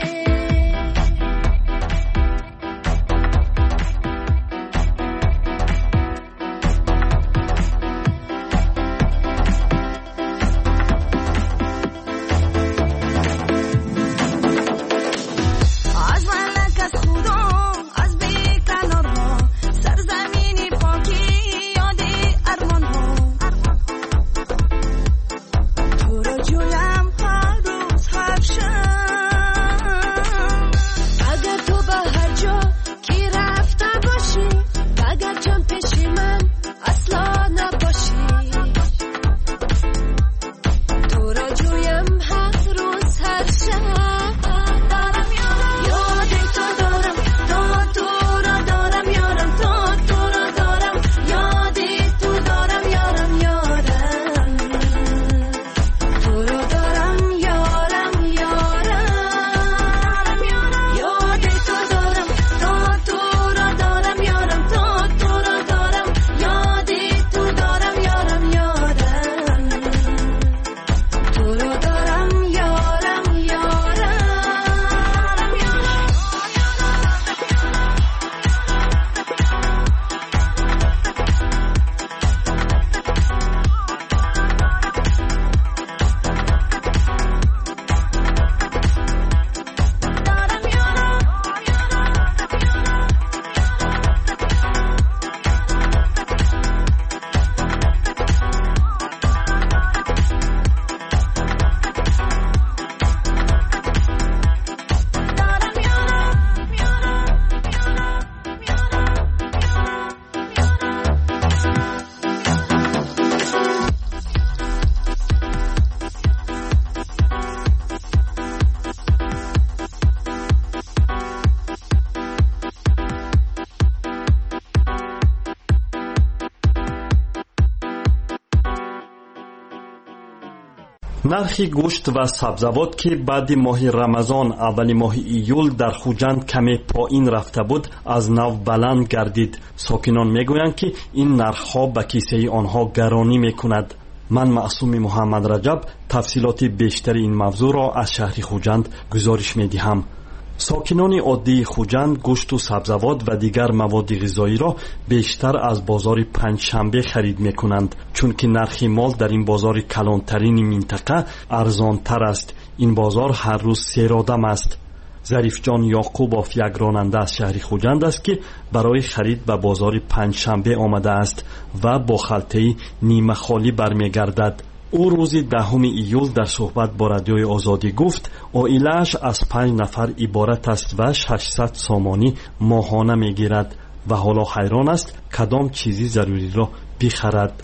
нархи гӯшт ва сабзавот ки баъди моҳи рамазон аввали моҳи июл дар хуҷанд каме поин рафта буд аз нав баланд гардид. сокинон мегӯянд ки ин нархҳо ба кисаи онҳо гаронӣ мекунад. ман маъсуми муҳаммадраҷаб тафсилоти бештари ин мавзӯъро аз шаҳри хуҷанд гузориш медиҳам. сокинони оддии хуҷанд гӯшту сабзавот ва дигар маводи ғизоиро бештар аз бозори панҷшанбе харид мекунанд, чунки нархи мол дар ин бозори калонтарини минтақа арзонтар аст. ин бозор ҳар рӯз серодам аст. зарифҷон ёқубов як ронанда аз шаҳри хуҷанд аст ки барои харид ба бозори панҷшанбе омадааст ва бо халтаи нимахолӣ бармегардад. ӯ рӯзи даҳуми июл дар суҳбат бо радиои озодӣ гуфт оилааш аз панҷ нафар иборат аст ва шашсад сомонӣ моҳона мегирад ва ҳоло ҳайрон аст кадом чизи заруриро бихарад.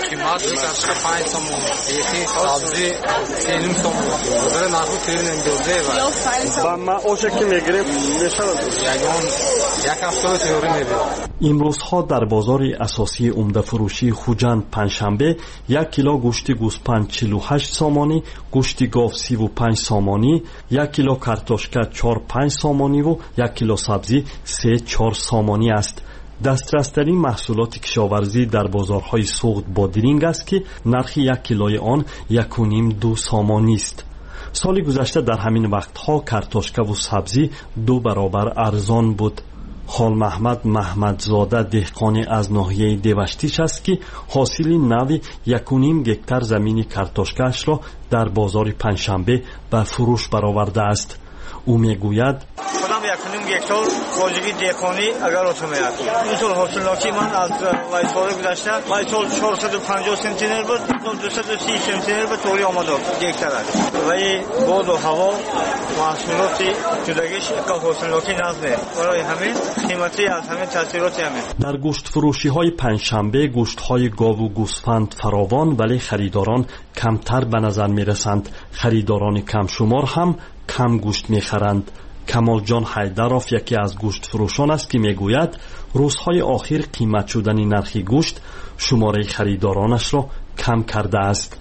имрӯзҳо дар бозори асосии умдафурӯшии хуҷанд панҷшанбе як кило гӯшти гӯспанд чилу ҳашт сомонӣ, гӯшти гов сиву панҷ сомонӣ, як кило картошка чор панҷ сомониву як кило сабзӣ се чор сомонӣ аст. дастрастарин маҳсулоти кишоварзӣ дар бозорҳои суғд бодиринг аст ки нархи як килои он яку ним ду сомонист. соли гузашта дар ҳамин вақтҳо картошкаву сабзӣ ду баробар арзон буд. холмаҳмад маҳмадзода деҳқоне аз ноҳияи деваштиш аст ки ҳосили нави яку ним гектар замини картошкаашро дар бозори панҷшанбе ба фурӯш баровардааст. ӯ мегӯяд خودم یک نیم گکتار واجبی دهقانی اگر اتومیاد این سال حاصلناکی من از وای سال گذشته وای سال چهارصد و پنجاه سنتیمتر بود دویست و سی سنتیمتر به طوری آمده گکتر است ولی باد و هوا محصولات جداگیش که حاصلناکی نزده برای همین قیمتی از همین تاثیراتی همین. در گوشت فروشی های پنجشنبه گوشت های گاو و گوسفند فراوان ولی خریداران کمتر به نظر می رسند. خریداران کم شمار هم کم گوشت می خرند. کمالجان حیدروف یکی از گوشت فروشان است که میگوید روزهای آخر قیمت شدن نرخ گوشت شماره خریدارانش را کم کرده است.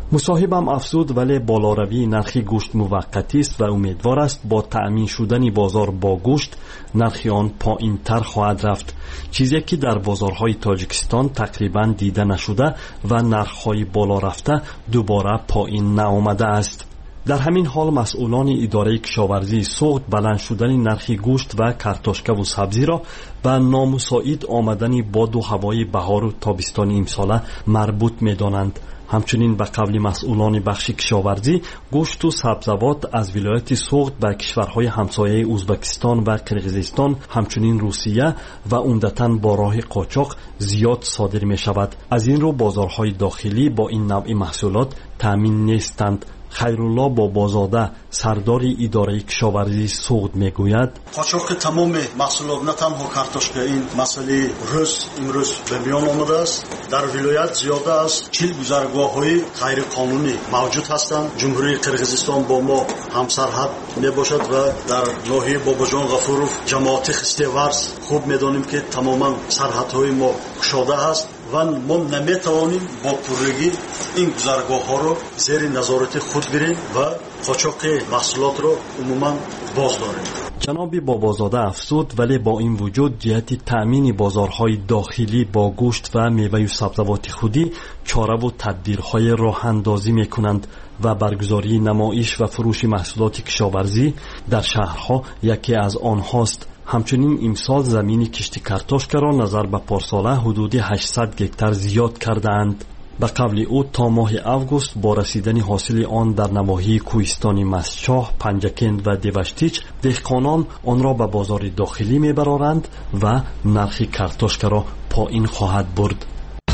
مصاحبم افزود ولی بالاروی نرخ گوشت موقتی است و امیدوار است با تأمین شدن بازار با گوشت نرخ آن پایین تر خواهد رفت، چیزی که در بازارهای تاجیکستان تقریبا دیده نشده و نرخ‌های بالا رفته دوباره پایین نآمده است. در همین حال مسئولان اداره کشاورزی سوخت بلند شدن نرخ گوشت و کارتوشکا و سبزی را به نامساعد آمدن باد و هوای بهار و تابستان امساله مربوط می‌دانند. همچنین به قول مسئولان بخش کشاورزی گوشت و سبزیجات از ولایت سوخت به کشورهای همسایه ازبکستان و قرقیزستان همچنین روسیه و عمدتاً با راه قاچاق زیاد صادر می شود. از این رو بازارهای داخلی با این نوع محصولات تامین نیستند. خیرالله بابازاده سردار اداره کشاورزی سوخت میگوید قاچاق تمام محصولات نه تنها کارتوشکا این مسئله روز امروز به میان آمده است. در ولایت زیاده است چهل گذرگاه‌های غیر قانونی موجود هستند. جمهوری قرقیزستان با ما همسرحد میباشد و در ناحیه باباجان غفوروف جماعت خستیورز خوب میدانیم که تماما سرحدهای ما گشاده است و ما نمیتوانیم با پررگی این گذرگاه ها رو زیر نظارت خود گیریم و قاچاق محصولات رو عموما باز داریم. جناب بابازاده افزود ولی با این وجود جهت تأمین بازارهای داخلی با گوشت و میوه و سبزیجات خودی چاره و تدبیرهای راه اندازی میکنند و برگزاری نمایش و فروش محصولات کشاورزی در شهرها یکی از آنهاست. همچنین امسال زمین کشت کارتوشکا را نظر به پارساله حدود هشتصد گکتار زیاد کردند. به قول او تا ماه اوگوست با رسیدن حاصل آن در نواحی کوهستان مسچاه، پنجکند و دیوشتیچ دهقانان آن را به بازار داخلی میبرند و نرخ کارتوشکا را پایین خواهد برد.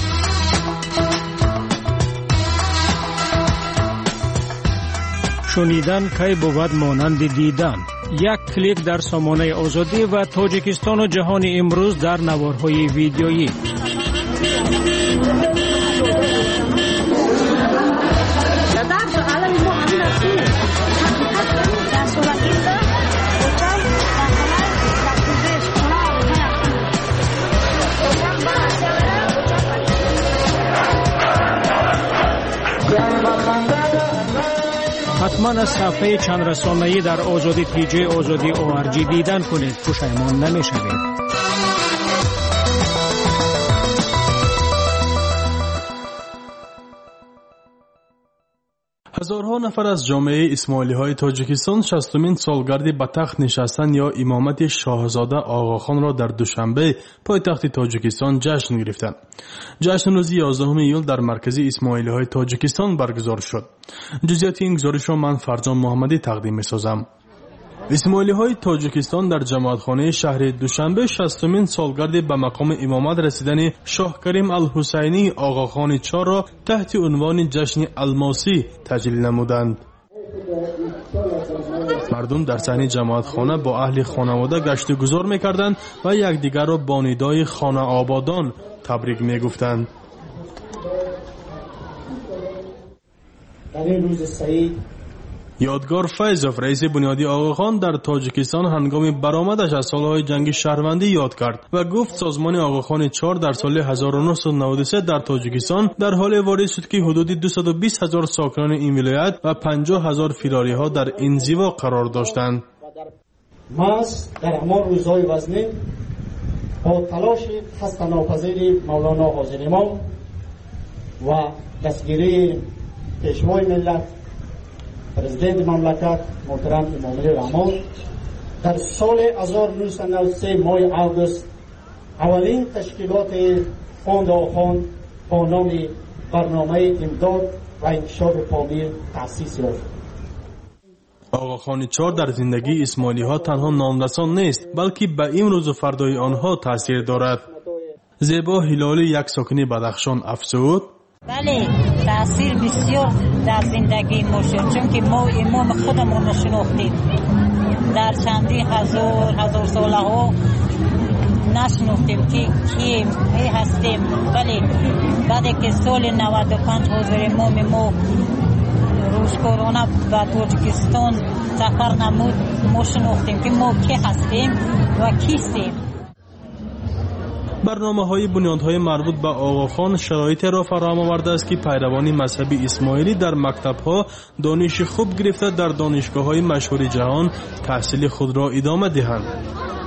شنیدن کی بود مانند دیدن. یک کلیک در سامانه آزادی و تاجیکستان و جهان امروز در نوارهای ویدیویی. حتما از صفحه چند رسانه‌ای در آزادی تی جی آزادی او آر جی دیدن کنید، پشیمان نمی‌شوید. هزارها نفر از جامعه اسماعیلی‌های تاجیکستان شصتمین سالگرد به تخت نشستن یا امامت شاهزاده آقاخان را در دوشنبه پایتخت تاجیکستان جشن گرفتند. جشن روز یازدهم ایول در مرکز اسماعیلی‌های تاجیکستان برگزار شد. جزئیات این گزارش را من فرجان محمدی تقدیم می‌سازم. اسماعیلی‌های تاجیکستان در جماعتخانه شهر دوشنبه شصتمین سالگرد به مقام امامت رسیدن شاه کریم الحسینی آقاخان چهار را تحت عنوان جشن الماسی تجلیل نمودند. مردم در صحن جماعتخانه با اهل خانواده گشت و گذار می‌کردند و یکدیگر را با ندای خانه آبادان تبریک می‌گفتند. در این روز سعید یادگار فیضوف رئیس بنیادی آقاخان در تاجیکستان هنگام برآمدش از سالهای جنگ شهروندی یاد کرد و گفت سازمان آقاخان چهار در سال هزار و نهصد و نود و سه در تاجیکستان در حال وارد شد که حدود دویست و بیست هزار ساکنان این ولایت و پنجاه هزار فراری ها در انزوا قرار داشتند. ما در همان روزهای وزنی با تلاش خسته‌ناپذیر مولانا حاضر امام و دستگیری پیشوای ملت پرزیدنت مملکت محترم امامعلی رحمان در سال هزار و نهصد و نود و سه ماه اوگوست اولین تشکیلات فوند آخان با نام برنامه امداد و انکشاف پامیر تأسیس یافت. آقاخان چهار در زندگی اسماعیلی ها تنها نامرسان نیست بلکه به امروز و فردای آنها تاثیر دارد. زیبا هلالی یک ساکنی بدخشان افزود بله تأثیر بسیار در زندگی ما شد، چون که ما امام خودمون رو شناختیم. در چندی هزار هزار ساله ها نشناختیم که کیم ای هستیم، ولی بعد که سال نود و پنج حضور امام ما روزگارانه به تاجیکستان سفر نمود، ما شناختیم که ما کی هستیم و کیستیم. برنامه‌های بنیادهای مربوط به آقاخان شرایط را فراهم آورده است که پیروان مذهب اسماعیلی در مکتب‌ها دانش خوب گرفته در دانشگاه‌های مشهور جهان تحصیل خود را ادامه دهند.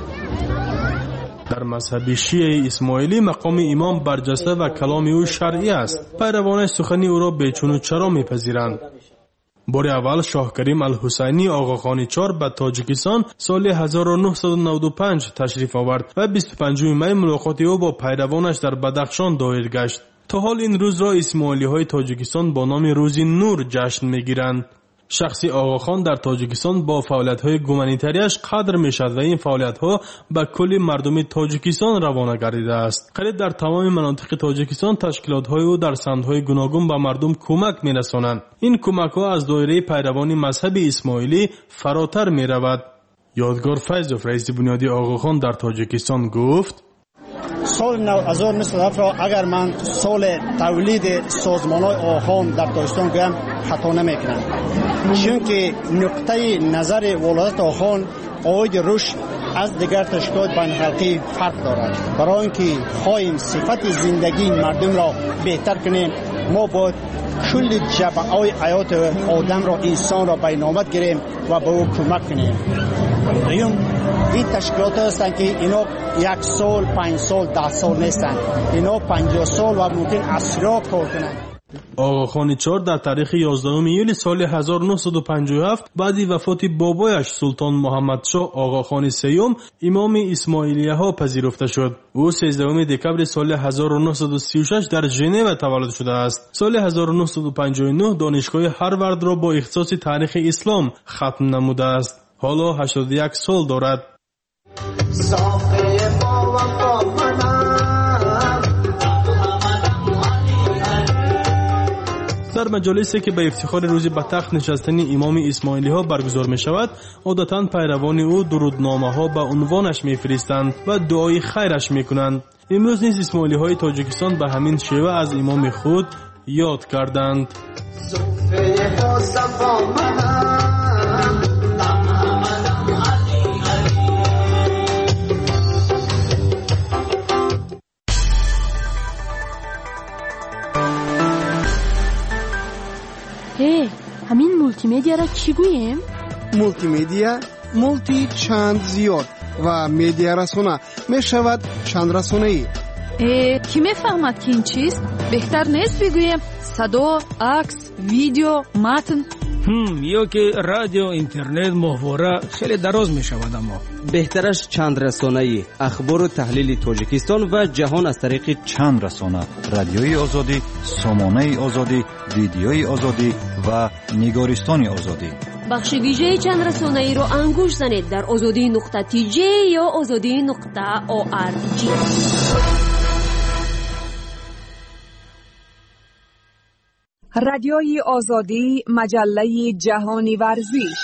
در مذهب شیعه اسماعیلی مقام امام برجسته و کلام او شرعی است. پیروان سخن او را بیچون و چرا می‌پذیرند. بار اول شاه کریم الحسینی آقاخان چهار به تاجیکستان سال هزار و نهصد و نود و پنج تشریف آورد و بیست و پنجم می ملاقات او با پیروانش در بدخشان دایر گشت. تا حال این روز را اسماعیلی‌های تاجیکستان با نام روز نور جشن می‌گیرند. شخصی آقاخان در تاجیکستان با فعالیت‌های گومانیتریش قدر می‌شد و این فعالیت‌ها به کل مردم تاجیکستان روانه گردیده است. قریب در تمام مناطق تاجیکستان تشکیلات‌های او در سمت‌های گوناگون به مردم کمک می‌رسانند. این کمک‌ها از دایره پیروان مذهب اسماعیلی فراتر می‌رود. یادگار فیضوف رئیس بنیادی آقاخان در تاجیکستان گفت: سال هزار و نهصد و هفت را اگر من سال تولید سازمان‌های آقاخان در تاجیکستان گویم خطا نمی‌کنم، چون که نقطه نظر ولایت آقاخان آید رشد از دیگر تشکیلات بین‌المللی فرق دارد. برای اینکه خواهیم صفت زندگی مردم را بهتر کنیم، ما باید کل جبهه‌های حیات آدم را، انسان را به نامت گیریم و به او کمک کنیم. دوم، این تشکیلات هستند که اینا یک سال، پنج سال، ده سال نیستند. اینا پنجاه سال و ممکن عصرها کار کنند. آقاخان چهار در تاریخ یازدهم ایول سال هزار و نهصد و پنجاه و هفت بعد از وفات بابایش سلطان محمد شاه آقاخان سیوم امام اسماعیلیه ها پذیرفته شد. او سیزدهم دکبر سال هزار و نهصد و سی و شش در ژنو تولد شده است. سال هزار و نهصد و پنجاه و نه دانشگاه هاروارد را با اختصاص تاریخ اسلام ختم نموده است. حالا هشتاد و یک سال دارد. در مجالسی که به افتخار روز به تخت نشستن امام اسماعیلی ها برگزار می شود، عادتاً پیروان او درودنامه ها به عنوانش می فرستند و دعای خیرش می کنند. امروز نیز اسماعیلی های تاجیکستان به همین شیوه از امام خود یاد کردند. هی، همین مولتی میدیا را چی گوییم؟ مولتی میدیا مولتی چند زیاد و میدیا رسانه می شود چند رسانه ای. ای کی میفهمد که این چیست؟ بهتر نیست بگوییم صدا، عکس، ویدیو، متن؟ هم یا که رادیو، اینترنت، محتوا خیلی دراز می شود. اما بهترش چند رسانه‌ای اخبار و تحلیل تاجیکستان و جهان از طریق چند رسانه: رادیوی آزادی، سامانه آزادی، ویدیوی آزادی و نگارستان آزادی. بخش ویژه چند رسانه‌ای رو انگوش زنید در آزادی نقطه تی جی یا آزادی نقطه او آر جی. رادیوی آزادی، مجله جهانی ورزش.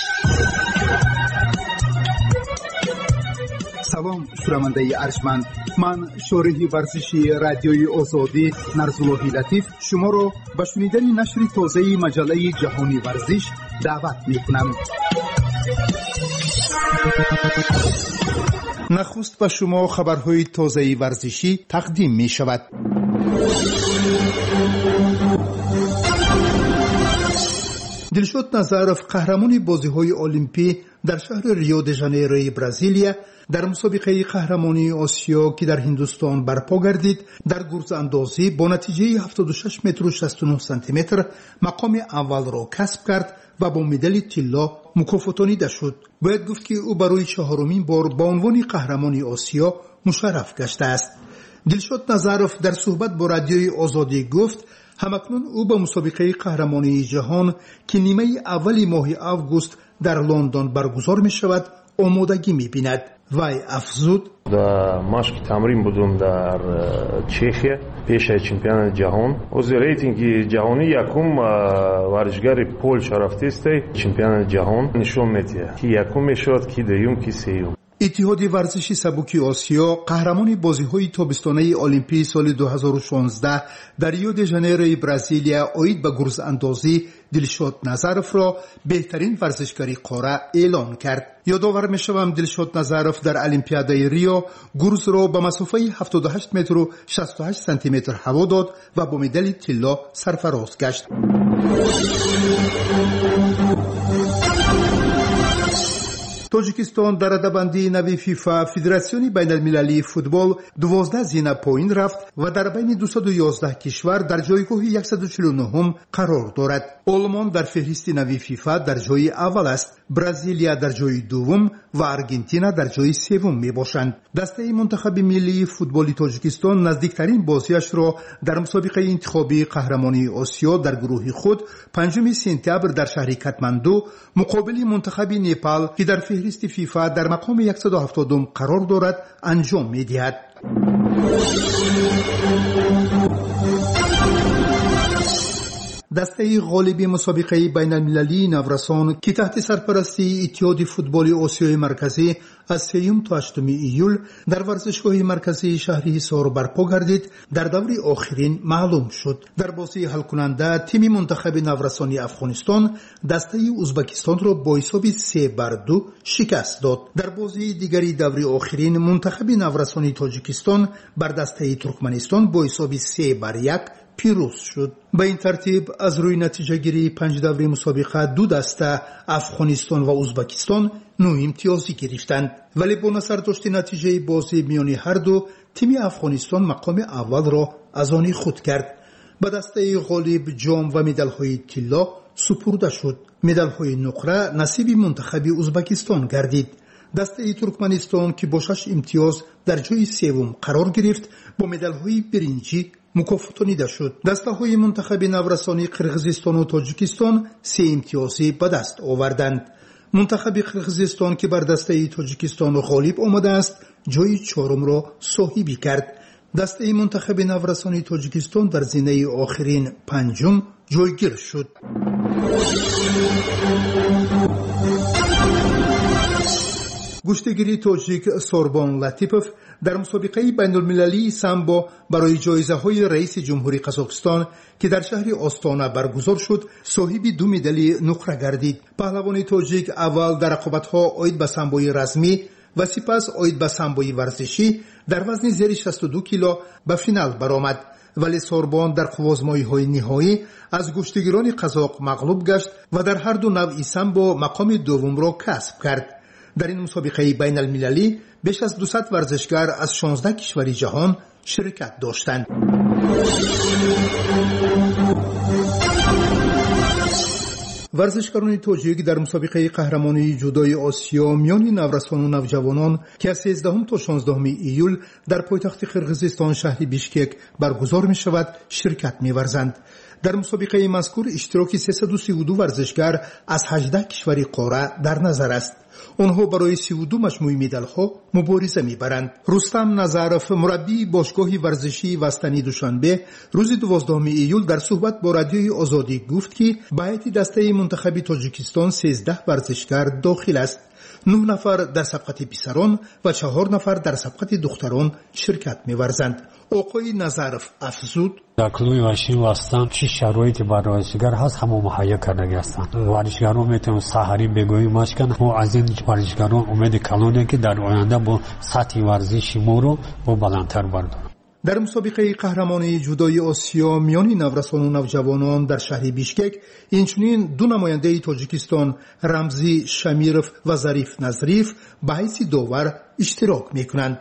سلام شنونده ارجمند، من شارح ورزشی رادیوی آزادی نرزاللهی لطیف شما را به شنیدن نشر تازه مجله جهانی ورزش دعوت می‌کنم. نخست به شما خبرهای تازه ورزشی تقدیم می‌شود. دلشاد نظرов قهرمان بازی‌های المپی در شهر ریو د ژانیروی برزیلیا در مسابقه قهرمانی آسیا که در هندوستان برپا گردید در گرز اندازی با نتیجه هفتاد و شش متر و شصت و نه سانتی متر مقام اول را کسب کرد و با مدال طلا مکافاتانیده شد. باید گفت که او برای چهارمین بار با عنوان قهرمانی آسیا مشرف گشته است. دلشاد نظرов در صحبت با رادیوی آزادی گفت همکنون او به مسابقه قهرمانی جهان که نیمه اولی ماه آگوست در لندن برگزار می شود آمادگی می بیند. وی افزود: در مشق تمرین بودم در چخیه پیش چمپیون جهان. از ریتینگ جهانی یکم ورزشگر پول رفته است. چمپیون جهان نشون میده کی یکم میشد کی دوم کی سوم. اتحاد ورزش سبک آسیا قهرمان بازی‌های تابستانه المپیک سال دو هزار و شانزده در ریو دی ژانیرو برزیلیا اوید به گرز اندازی دلشاد نظرف را بهترین ورزشکاری قاره اعلام کرد. یادآور می‌شوم دلشاد نظرف در المپیادای ریو گرز را به مسافه هفتاد و هشت متر و شصت و هشت سانتی متر هوا داد و با مدال طلا سرفراز گشت. تاجیکستان در رده‌بندی نوی فیفا فدراسیون بین المللی فوتبال دوازده زینه پایین رفت و در بین دویست و یازده کشور در جایگاه صد و چهل و نه قرار دارد. آلمان در فهرست نوی فیفا در جای اول است، برزیلیا در جای دوم و آرژانتین در جای سوم می باشند. دسته منتخب ملی فوتبال تاجیکستان نزدیکترین بازیش را در مسابقه انتخابی قهرمانی آسیا در گروه خود پنجم سپتامبر در شهر کاتماندو مقابل منتخب نپال که در فهرست فیفا در مقام صد و هفتاد قرار دارد انجام می دهد. دسته غالبی مسابقه بین المللی نورسان که تحت سرپرستی اتحاد فوتبال آسیای مرکزی از سوم تا هشتم ایول در ورزشگاه مرکزی شهر حصار برپا گردید در دور آخرین معلوم شد. در بازی حل کننده تیم منتخب نورسانی افغانستان دسته ازبکستان را با حساب سه بر دو شکست داد. در بازی دیگری دور آخرین منتخب نورسانی تاجیکستان بر دسته ترکمنستان با حساب سه بر یک پیروز شد. به این ترتیب از روی نتیجه گیری پنج دوره مسابقه دو دسته افغانستان و ازبکستان نه امتیازی گرفتند، ولی با نظر داشت نتیجه بازی میان هر دو تیم افغانستان مقام اول را از آن خود کرد. به دسته غالب جام و مدال های طلا سپرده شد. مدال های نقره نصیب منتخب ازبکستان گردید. دسته ترکمنستان که با شش امتیاز در جای سوم قرار گرفت با مدال های برنجی مکافاتانیده شد. دسته های منتخب نورسانی قرقیزستان و تاجیکستان سه امتیازی به دست آوردند. منتخب قرقیزستان که بر دسته تاجیکستان غالب آمده است جای چهارم را صاحبی کرد. دسته منتخب نورسانی تاجیکستان در زینه آخرین پنجم جایگیر شد. گشتگیری تاجیک سوربان لطیپوف در مسابقه بین المللی سامبو برای جایزه های رئیس جمهوری قزاقستان که در شهر آستانه برگزار شد صاحب دو مدال نقره گردید. پهلوان تاجیک اول در رقابت‌ها آید به سامبوی رزمی و سپس آید به سامبوی ورزشی در وزن زیر شصت و دو کیلو به فینال برآمد، ولی سوربان در قوازمایی‌های نهایی از گشتگیران قزاق مغلوب گشت و در هر دو نوع سامبو مقام دوم را کسب کرد. در این مسابقه بین المللی بیش از دویست ورزشکار از شانزده کشور جهان شرکت داشتند. ورزشکاران تاجیک در مسابقه قهرمانی جودوی آسیا میان نورسان و نوجوانان که از سیزدهم تا شانزدهم ایول در پایتخت قرقیزستان شهر بیشکک برگزار می شود شرکت می ورزند. در مسابقه مذکور اشتراک سیصد و سی و دو ورزشکار از هجده کشور قاره در نظر است. آنها برای سی و دو مجموعه مدال ها مبارزه میبرند. رستم نظرف مربی باشگاه ورزشی وستنی دوشنبه روز دوازدهم ایول در صحبت با رادیوی آزادی گفت که به هیئت دسته منتخب تاجیکستان سیزده ورزشکار داخل است. نه نفر در سبقت پسران و چهار نفر در سبقت دختران شرکت می‌ورزند. آقای نظرف افزود: در کلوی ورزشی وستان چه شرایطی برای ورزشکار هست همه مهیا کرده هستند. ورزشکاران میتونن سحری بگویی ماچ کنن. ما از این ورزشکاران امید کلونه که در آینده با سطح ورزشی ما رو با بلندتر بردارن. در مسابقه قهرمانی جودوی آسیا میان نورسان و نوجوانان در شهر بیشکک اینچنین دو نماینده تاجیکستان رمزی شمیرف و ظریف نظریف به حیث داور اشتراک میکنند.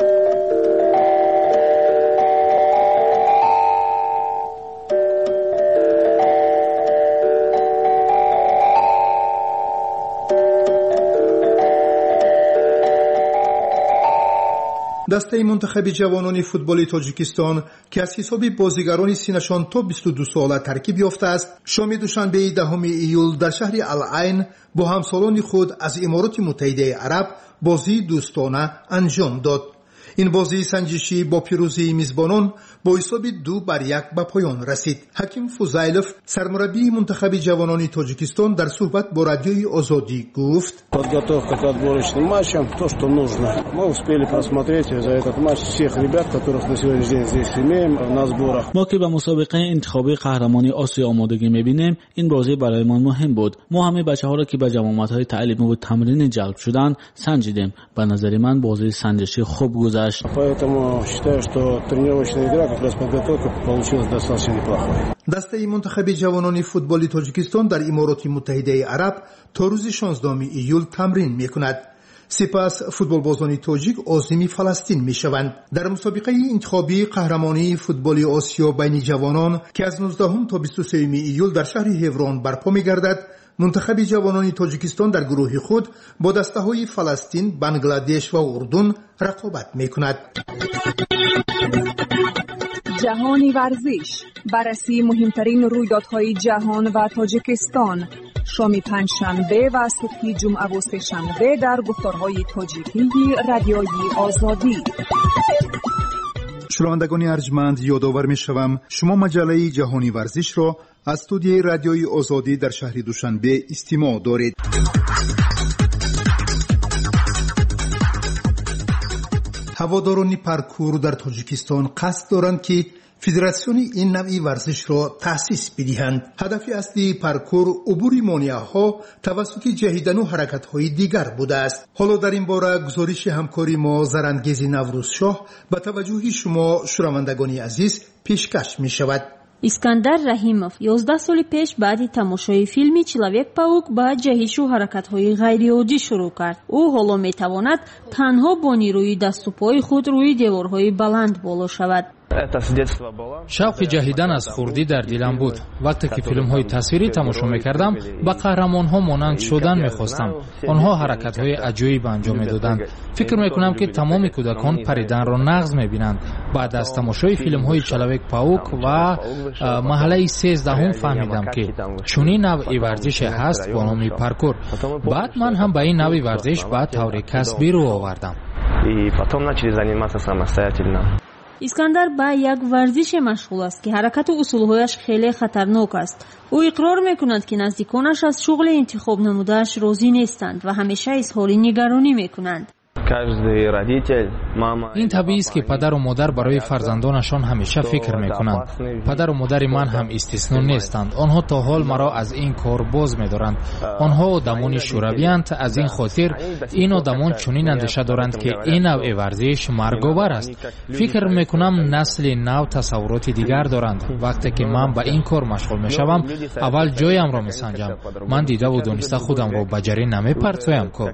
دسته منتخب جوانان فوتبال تاجیکستان که از حساب بازیگران سینشان تا بیست و دو ساله ترکیب یافته است شام دوشنبه دهم ایول در شهر العین با همسالان خود از امارات متحده عرب بازی دوستانه انجام داد. این بازی سنجشی با پیروزی میزبانان با حساب دو بر یک به پایان رسید. حکیم فوزایلوف سرمربی منتخب جوانان تاجیکستان در صحبت با رادیوی آزادی گفت: Подготовка к отборочным матчам то, что нужно. Мы успели просмотреть за этот матч всех ребят, которых на сегодняшний день здесь имеем на сборах. ما که به مسابقه انتخابی قهرمانی آسیا آمادگی می‌بینیم، این بازی برایمان مهم بود. ما همه بچه‌ها را که به جوامع‌های تعلیمی و تمرین جلب شدن سنجیدیم. به نظر من بازی سنجشی خوب گذشت. Поэтому считаю, что тренировочная игра как раз подготовка получилась достаточно неплохой. دسته منتخب جوانان فوتبال تاجیکستان در امارات متحده عرب تا روز شانزدهم ایول تمرین می‌کند. سپس فوتبالبازان تاجیک عازم فلسطین می‌شوند. در مسابقه انتخابی قهرمانی فوتبال آسیا بین جوانان که از نوزدهم تا بیست و سوم ایول در شهر هفران برپا می‌گردد، منتخب جوانان تاجیکستان در گروه خود با دسته‌های فلسطین، بنگلادش و اردن رقابت می‌کند. جهانی ورزش، بررسی مهمترین رویدادهای جهان و تاجیکستان، شام پنجشنبه و صبح جمعه و سه‌شنبه در گفتارهای تاجیکی رادیوی آزادی. شنوندگان ارجمند، یادآور می‌شوم شما مجله جهانی ورزش را از استودیوی رادیوی آزادی در شهر دوشنبه استماع دارید. هواداران پارکور در تاجیکستان قصد دارند که فدراسیون این نوع ورزش را تأسیس بدهند. هدف اصلی پارکور عبور مانع‌ها توسط جهیدن و حرکت‌های دیگر بوده است. حالا در این باره گزارش همکاری ما زرانگیز نوروز شاه به توجه شما شنوندگان عزیز پیشکش می‌شود. искандар раҳимов ёздаҳ соли пеш баъди тамошои филми «Человек-паук» ба ҷаҳишу ҳаракатҳои ғайриоддӣ шурӯъ кард. ӯ ҳоло метавонад танҳо бо нирӯи дасту пои худ рӯи деворҳои баланд боло шавад. шавқи ҷаҳидан аз хурдӣ дар дилам буд. вақте ки филмҳои тасвирӣ тамошо мекардам, ба қаҳрамонҳо монанд шудан мехостам. онҳо ҳаракатҳои аҷоиб анҷом медоданд. фикр мекунам ки тамоми кӯдакон париданро нағз мебинанд. баъд аз тамошои филмҳои «Человек-паук» ва маҳаллаи сезддаҳум фаҳмидам ки чунин навъи варзише ҳаст бо номи паркур. баъд ман ҳам ба ин навъи варзиш ба таври касбӣ рӯ овардам. искандар ба як варзише машғул аст ки ҳаракату усулҳояш хеле хатарнок аст. ӯ иқрор мекунад ки наздиконаш аз шуғли интихоб намудааш розӣ нестанд ва ҳамеша изҳори нигаронӣ мекунанд. ин табиист ки падару модар барои фарзандонашон ҳамеша фикр мекунанд. падару модари ман ҳам истисно нестанд. онҳо то ҳол маро аз ин кор боз медоранд. онҳо одамони шӯравиянд. аз ин хотир ин одамон чунин андеша доранд ки ин навъи варзиш марговар аст. фикр мекунам насли нав тасаввуроти дигар доранд. вақте ки ман ба ин кор машғул мешавам, аввал ҷоямро месанҷам. ман дидаву дониста худамро ба ҷарӣ намепартоям ко.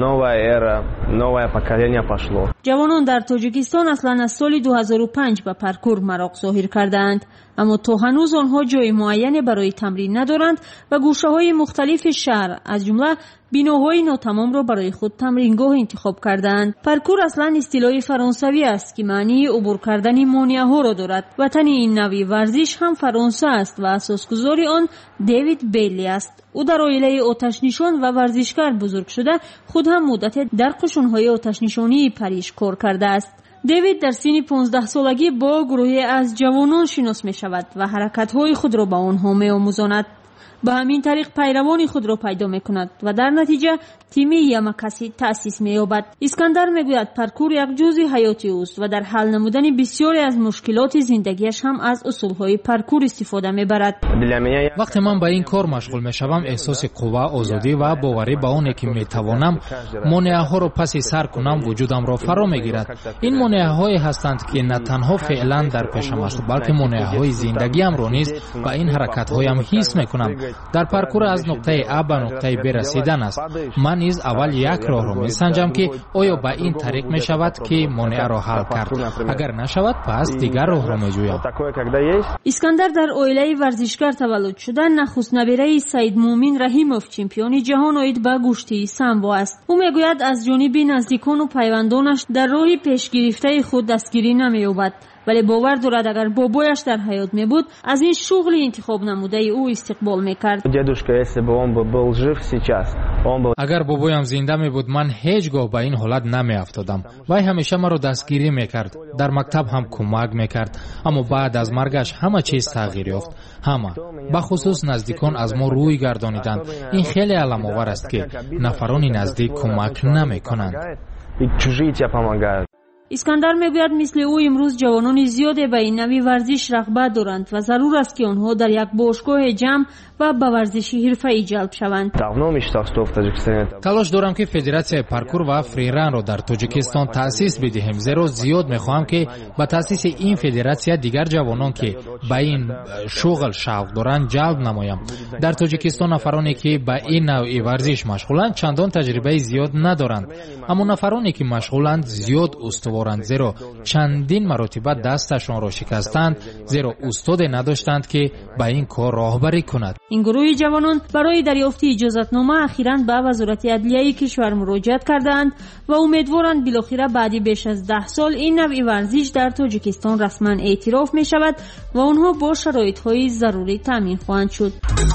ҷавонон дар тоҷикистон аслан аз соли ду ҳазору панҷ ба паркур мароқ зоҳир кардаанд, аммо то ҳанӯз онҳо ҷои муайяне барои тамрин надоранд ва гӯшаҳои мухталифи шаҳр аз ҷумла биноҳои нотамомро барои худ тамрингоҳ интихоб кардаанд. паркур аслан истилоҳи фаронсавӣ аст ки маънии убур кардани монеаҳоро дорад. ватани ин навъи варзиш ҳам Фаронса аст ва асосгузори он Дэвид Белли аст. ӯ дар оилаи оташнишон ва варзишгар бузург шуда, худ ҳам муддате дар қушунҳои оташнишонии Париж кор кардааст. дэвид дар синни понздаҳсолагӣ бо гурӯҳе аз ҷавонон шинос мешавад ва ҳаракатҳои худро ба онҳо меомӯзонад. ба ҳамин тариқ пайравони худро пайдо мекунад ва дар натиҷа тими ямакаси таъсис меёбад. искандар мегӯяд паркур як ҷузъи ҳаёти ӯст ва дар ҳал намудани бисёре аз мушкилоти зиндагиаш ҳам аз усулҳои паркур истифода мебарад. вақте ман ба ин кор машғул мешавам, эҳсоси қувва, озодӣ ва боварӣ ба оне ки метавонам монеаҳоро паси сар кунам вуҷудамро фаро мегирад. ин монеаҳое ҳастанд ки на танҳо феълан дар пешам аст, балки монеаҳои зиндагиамро низ ба ин ҳаракатҳоям ҳис мекунам. дар паркур аз нуқтаи А ба нуқтаи Б расидан аст. ман низ аввал як роҳро месанҷам ки оё ба ин тариқ мешавад ки монеаро ҳал кард. агар нашавад, пас дигар роҳро меҷӯям. искандар дар оилаи варзишгар таваллуд шуда нахуст набераи Саидмуъмин Раҳимов чемпиони ҷаҳон оид ба гӯштии самбо аст. ӯ мегӯяд аз ҷониби наздикону пайвандонаш дар роҳи пешгирифтаи худ дастгирӣ намеёбад. ولی باور دارد اگر بابایش در حیات می بود از این شغل انتخاب نموده او استقبال میکرد. اگر بابایم زنده می بود من هیچگاه به این حالت نمی افتادم. وی همیشه مرا دستگیری میکرد، در مکتب هم کمک میکرد، اما بعد از مرگش همه چیز تغییر یافت. همه به خصوص نزدیکان از ما روی گردانیدند. این خیلی علم آور است که نفران نزدیک کمک نمیکنند. اسکندر میگوید مثل او امروز جوانان زیادی به این نوع ورزش رغبت دارند و ضرور است که آنها در یک باشگاه جمع و به ورزش حرفه‌ای جلب شوند. تلاش دارم که فدراسیون پارکور و فریران را در تاجیکستان تأسیس بدهیم، زیرا زیاد میخواهم که با تأسیس این فدراسیون دیگر جوانان که به این شغل شوق دارند جلب نمایم. در تاجیکستان نفرانی که به این نوع ورزش مشغولند چندان تجربه زیاد ندارند، اما نفرانی که مشغولند زیاد استوارند، زیرا چندین مرتبه دستشان را شکستند زیرا استاد نداشتند که به این کار راهبری کند. این گروه جوانان برای دریافت اجازتنامه اخیراً به وزارت عدلیه کشور مراجعت کردند و امیدوارند بالاخره بعد بیش از ده سال این نوع ورزش در تاجیکستان رسما اعتراف می شود و آنها با شرایط‌های ضروری تامین خواهند شد.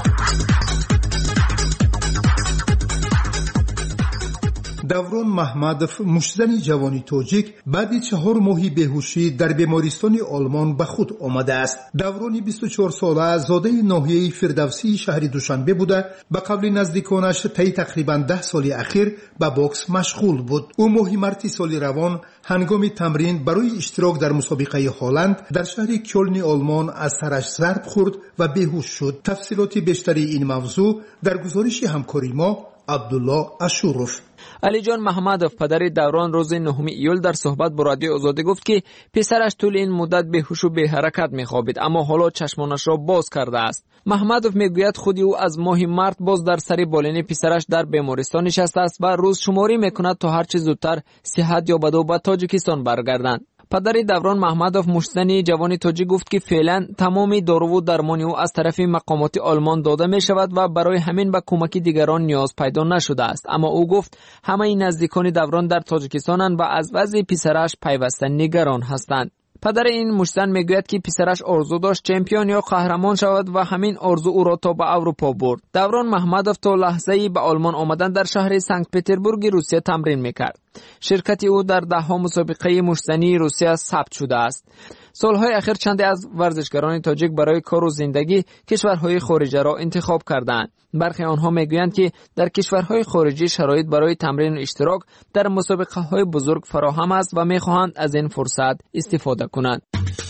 даврон маҳмадов муштзани ҷавони тоҷик баъди чаҳор моҳи беҳушӣ дар бемористони олмон ба худ омадааст. даврони бисту чорсола зодаи ноҳияи фирдавсии шаҳри душанбе буда ба қавли наздиконаш таи тақрибан даҳ соли ахир ба бокс машғул буд. ӯ моҳи марти соли равон ҳангоми тамрин барои иштирок дар мусобиқаи ҳоланд дар шаҳри кёлни олмон аз сараш зарб хӯрд ва беҳуш шуд. тафсилоти бештари ин мавзӯъ дар гузориши ҳамкори мо абдулло ашуров. علیجان محمدов پدر دوران روز نهم ایول در صحبت با رادیو آزادی گفت که پسرش طول این مدت بیهوش و بی حرکت میخوابید اما حالا چشمانش را باز کرده است. محمدov میگوید خودی او از ماه مارت باز در سر بالین پسرش در بیمارستان نشسته است و روز شماری میکند تا هر چه زودتر صحت یابد و به تاجیکستان برگردند. پدر دوران محمدov مشتزنی جوان تاجیک گفت که فعلا تمام دارو و درمان او از طرف مقامات آلمان داده می شود و برای همین به کمک دیگران نیاز پیدا نشده است. اما او گفت همه این نزدیکان دوران در تاجیکستانند و از وضع پسرش پیوسته نگران هستند. پدر این مشتزن میگوید که پسرش آرزو داشت چمپیون یا قهرمان شود و همین آرزو او را تا به اروپا برد. دوران محمدov تا لحظه‌ای به آلمان آمدن در شهر سنت پترزبورگ روسیه تمرین میکرد. شرکت او در ده ها مسابقه مشتزنی روسیه ثبت شده است. سالهای اخیر چندی از ورزشکاران تاجیک برای کار و زندگی کشورهای خارجی را انتخاب کردند. برخی آنها میگویند که در کشورهای خارجی شرایط برای تمرین و اشتراک در مسابقه‌های بزرگ فراهم است و میخواهند از این فرصت استفاده کنند.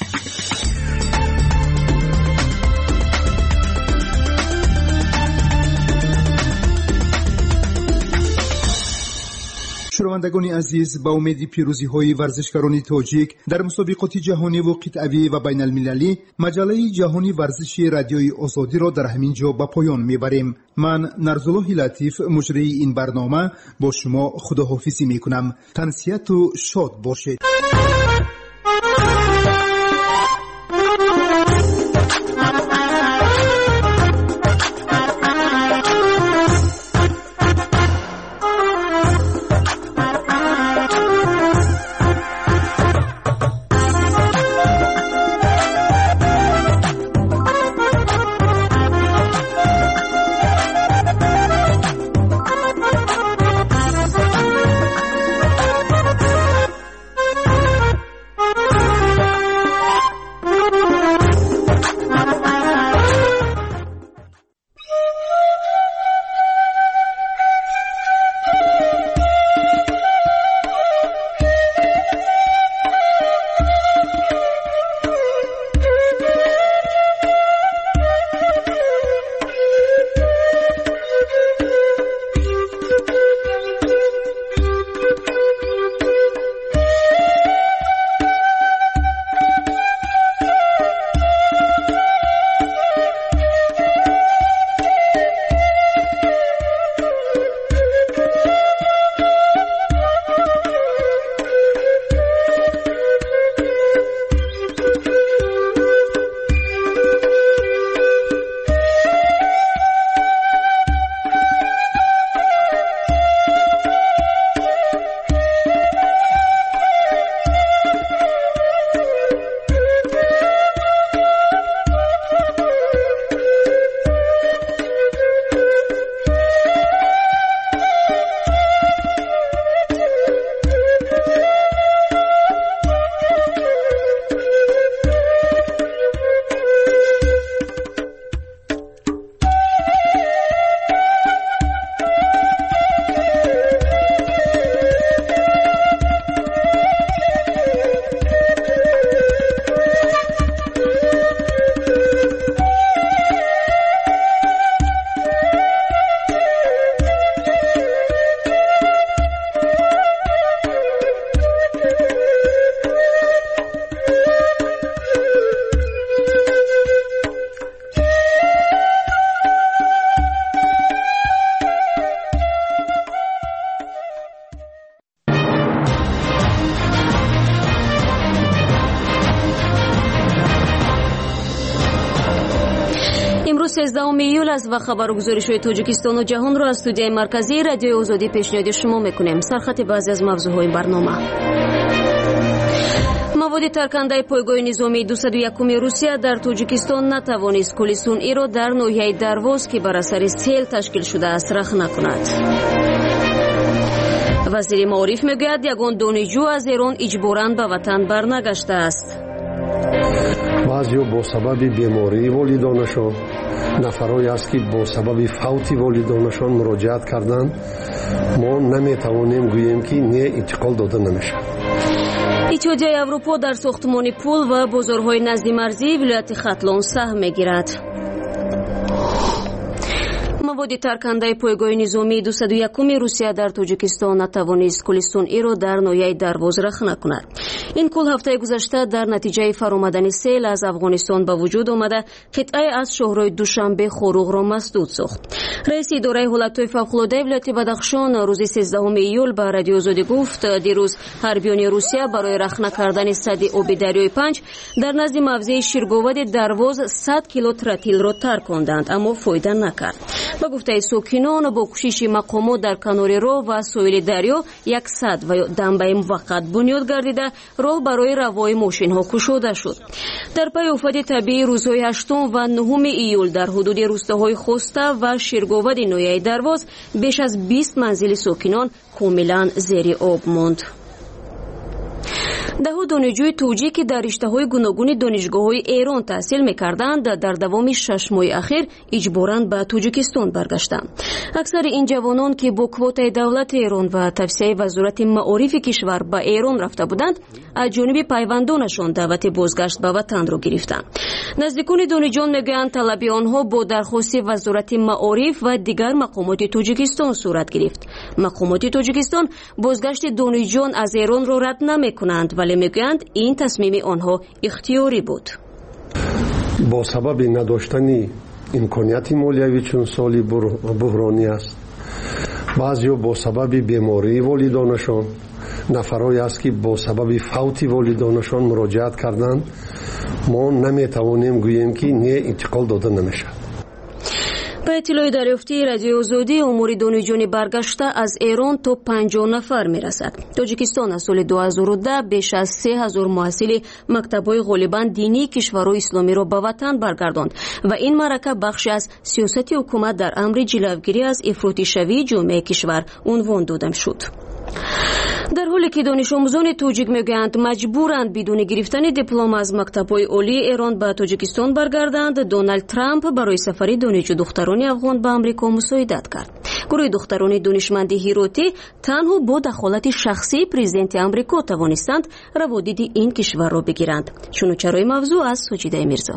شنوندگان عزیز، با امید پیروزی های ورزشکاران تاجیک در مسابقات جهانی و قطعی و بین المللی مجله جهانی ورزش رادیوی آزادی را در همین جا به پایان میبریم. من نرزالله لطیف مجری این برنامه با شما خداحافظی میکنم. تنسیت و شاد باشید. سیزدهم ایول است و خبرگزاری‌های تاجیکستان و جهان را از استودیوی مرکزی رادیوی آزادی پیشنهاد شما می‌کنیم. سرخط بعضی از موضوع‌های برنامه: مواد ترکنده پایگاه نظامی دویست و یک روسیه در تاجیکستان نتوانست کل صنعی را در ناحیه درواز که بر اثر سیل تشکیل شده است رخنه کند. وزیر معارف میگوید یگان دانشجو از ایران اجباراً به وطن برنگشته است. بعضی‌ها با سبب بیماری والدانشان، نفرایی است که با سبب فوت والدانشان مراجعت کردند. ما نمیتوانیم گوییم که نه انتقال داده نمیشه. اتحادیه اروپا در ساختمان پل و بازارهای نزد مرزی ولایت ختلان سهم میگیرد. مواد ترکنده پایگاه نظامی دویست و یک روسیه در تاجیکستان نتوانست کل صنعی را در ناحیه درواز رخنه کند. این کل هفته گذشته در نتیجه فرآمدن سیل از افغانستان به وجود آمده قطعه از شهرهای دوشنبه خروغ را مسدود ساخت. رئیس اداره حالتهای فوق‌العاده ولایت بدخشان روز سیزدهم ایول به رادیو آزادی گفت دیروز حربیان روسیه برای رخنه کردن سد آب دریای پنج در نزد موضع شیرگاود درواز صد کیلو تراتیل را ترکاندند اما فایده نکرد. به گفته ساکنان با کوشش مقامات در کنار راه و ساحل دریا یک سد و دنبه موقت بنیاد گردیده راه برای روای ماشین ها گشوده شد. در پی آفت طبیعی روزهای هشتم و نهم ایول در حدود روستاهای خوسته و شیرگاود ناحیه درواز بیش از بیست منزل ساکنان کاملا زیر آب ماند. ده دانشجوی توجیه که در رشته‌های گوناگون دانشگاه‌های ایران تحصیل می‌کردند در دوام شش ماه اخیر اجباراً به تاجیکستان برگشتند. اکثر این جوانان که با کوتای دولت ایران و توصیه وزارت معارف کشور به ایران رفته بودند از جانب پیوندانشان دعوت بازگشت به وطن را گرفتند. نزدیکان دانشجویان میگویند طلب آنها با درخواست وزارت معارف و دیگر مقامات تاجیکستان صورت گرفت. مقامات تاجیکستان بازگشت دانشجویان از ایران را رد نمی‌کنند ولی میگویند این تصمیم آنها اختیاری بود. با سبب نداشتن امکانیت مالیوی چون سالی بحرانی است. بعضی‌ها با سبب بیماری والدانشان، نفرایی است که با سبب فوت والدانشان مراجعت کردند. ما نمیتوانیم گوییم که نه انتقال داده نمیشه. به اطلاع دریافتی رادیو آزادی امور دانشجویان برگشته از ایران تا پنجاه نفر میرسد. تاجیکستان از سال دو هزار و ده بیش از سه هزار محصل مکتب‌های غالباً دینی کشورهای اسلامی را به وطن برگرداند و این مرکه بخشی از سیاست حکومت در امر جلوگیری از افراطی شوی جامعه کشور عنوان داده شد. در حالی که دانش آموزان توجیک میگویند مجبورند بدون گرفتن دیپلم از مکتب‌های عالی ایران به تاجیکستان برگردند، دونالد ترامپ برای سفر دانشجو دختران افغان به آمریکا مساعدت کرد. گروه دختران دانشمند هیروتی تنها با دخالت شخصی پرزیدنت آمریکا توانستند روادید این کشور را بگیرند. چنوچرای موضوع از سجیده میرزا.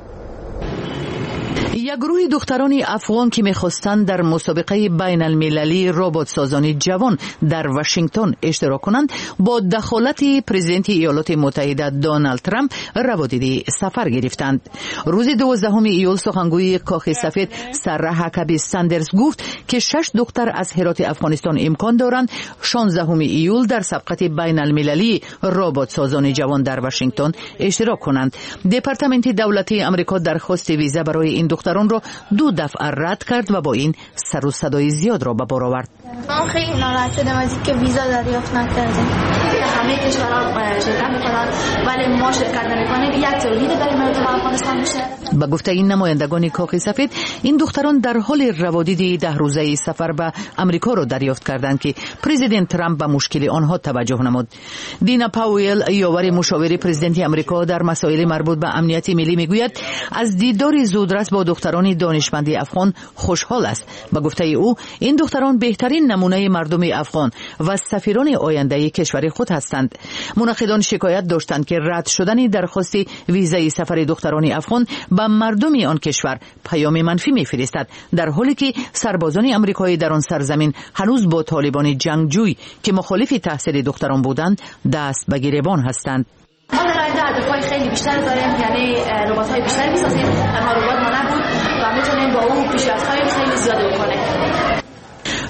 یک گروه دختران افغان که می‌خواستند در مسابقه بین المللی ربات سازانی جوان در واشنگتن اشتراک کنند با دخالت پرزیدنت ایالات متحده دونالد ترامپ روادید سفر گرفتند. روز دوازدهم ایول سخنگوی کاخ سفید سارا هاکابی ساندرز گفت که شش دختر از هرات افغانستان امکان دارند شانزدهم ایول در سبقت بین المللی ربات سازانی جوان در واشنگتن اشتراک کنند. دپارتمنت دولتی آمریکا درخواست ویزا برای این دختران را دو دفعه رد کرد و با این سر و صدای زیاد را به بار آورد. من خیلی ناراحت شدم از اینکه ویزا دریافت نکردیم. همه کشورها شرکت می‌کنند ولی ما شرکت نمی‌کنیم. یک تولید برای مردم افغانستان میشه. به گفته این نمایندگان کاخ سفید این دختران در حال روادید ده روزه سفر به آمریکا را دریافت کردند که پرزیدنت ترامپ به مشکل آنها توجه نمود. دینا پاویل یاور مشاور پرزیدنت آمریکا در مسائل مربوط به امنیت ملی میگوید از دیدار زودرس با دختران دانشمند افغان خوشحال است. به گفته او این دختران بهترین نمونه مردم افغان و سفیران آینده کشور خود هستند. منعقدان شکایت داشتند که رد شدن درخواست ویزای سفر دختران افغان به مردم آن کشور پیام منفی می‌فرستد، در حالی که سربازان آمریکایی در آن سرزمین هنوز با طالبان جنگجوی که مخالف تحصیل دختران بودند دست به گریبان هستند. ما در آینده هدف‌های خیلی بیشتر داریم، یعنی ربات‌های بیشتر می‌سازیم. تنها ربات ما نبود و می‌تونیم با اون پیشرفت‌های خیلی زیادی بکنیم.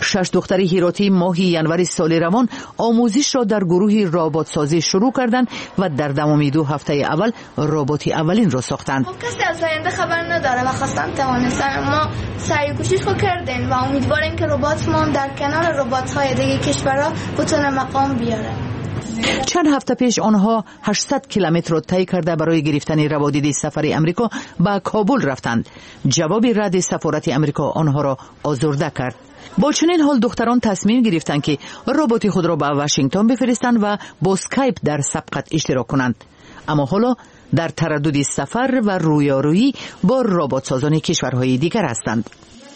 شش دختر هیراتی ماه ینور سال روان آموزش را در گروه ربات سازی شروع کردند و در دمامی دو هفته اول ربات اولین را ساختند. کسی از آینده خبر نداره و خواستم توانستن ما سعی و کوشش کردیم و امیدواریم که ربات ما در کنار ربات‌های دیگه کشورها بتونه مقام بیاره. چند هفته پیش آنها هشتصد کیلومتر را طی کرده برای گرفتن روادید سفر امریکا به کابل رفتند. جواب رد سفارت امریکا آنها را آزرده کرد. با چنین حال دختران تصمیم گرفتند که ربات خود را به واشنگتن بفرستند و با اسکایپ در سبقت اشتراک کنند. اما حالا در تردد سفر و رویارویی با ربات سازان کشورهای دیگر هستند.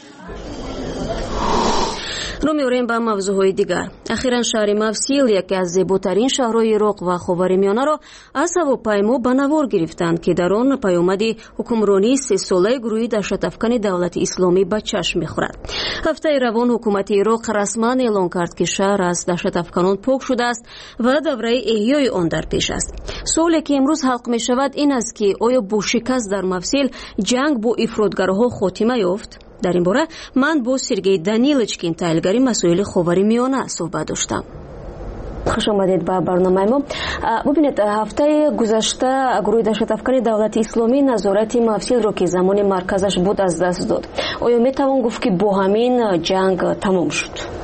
رو می‌آوریم به موضوعهای دیگر. اخیراً شهر موصل یکی از زیباترین شهرهای عراق و خاورمیانه را از هواپیما به نوار گرفتند که در آن پیامد حکمرانی سه ساله گروه دهشت‌افکن دولت اسلامی به چشم می‌خورد. هفته روان حکومت عراق رسما اعلام کرد که شهر از دهشت‌افکنان پاک شده است و دوره احیای آن در پیش است. سوالی که امروز حلق می‌شود این است که آیا با شکست در موصل جنگ با افراطگرها خاتمه یافت؟ در این باره من با سرگئی دانیلچکین تحلیلگر مسائل خاورمیانه صحبت داشتم. خوش آمدید به برنامه ما. ببینید هفته گذشته گروه دهشت‌افکن دولت اسلامی نظارت موصل را که زمان مرکزش بود از دست داد. آیا میتوان گفت که با همین جنگ تمام شد؟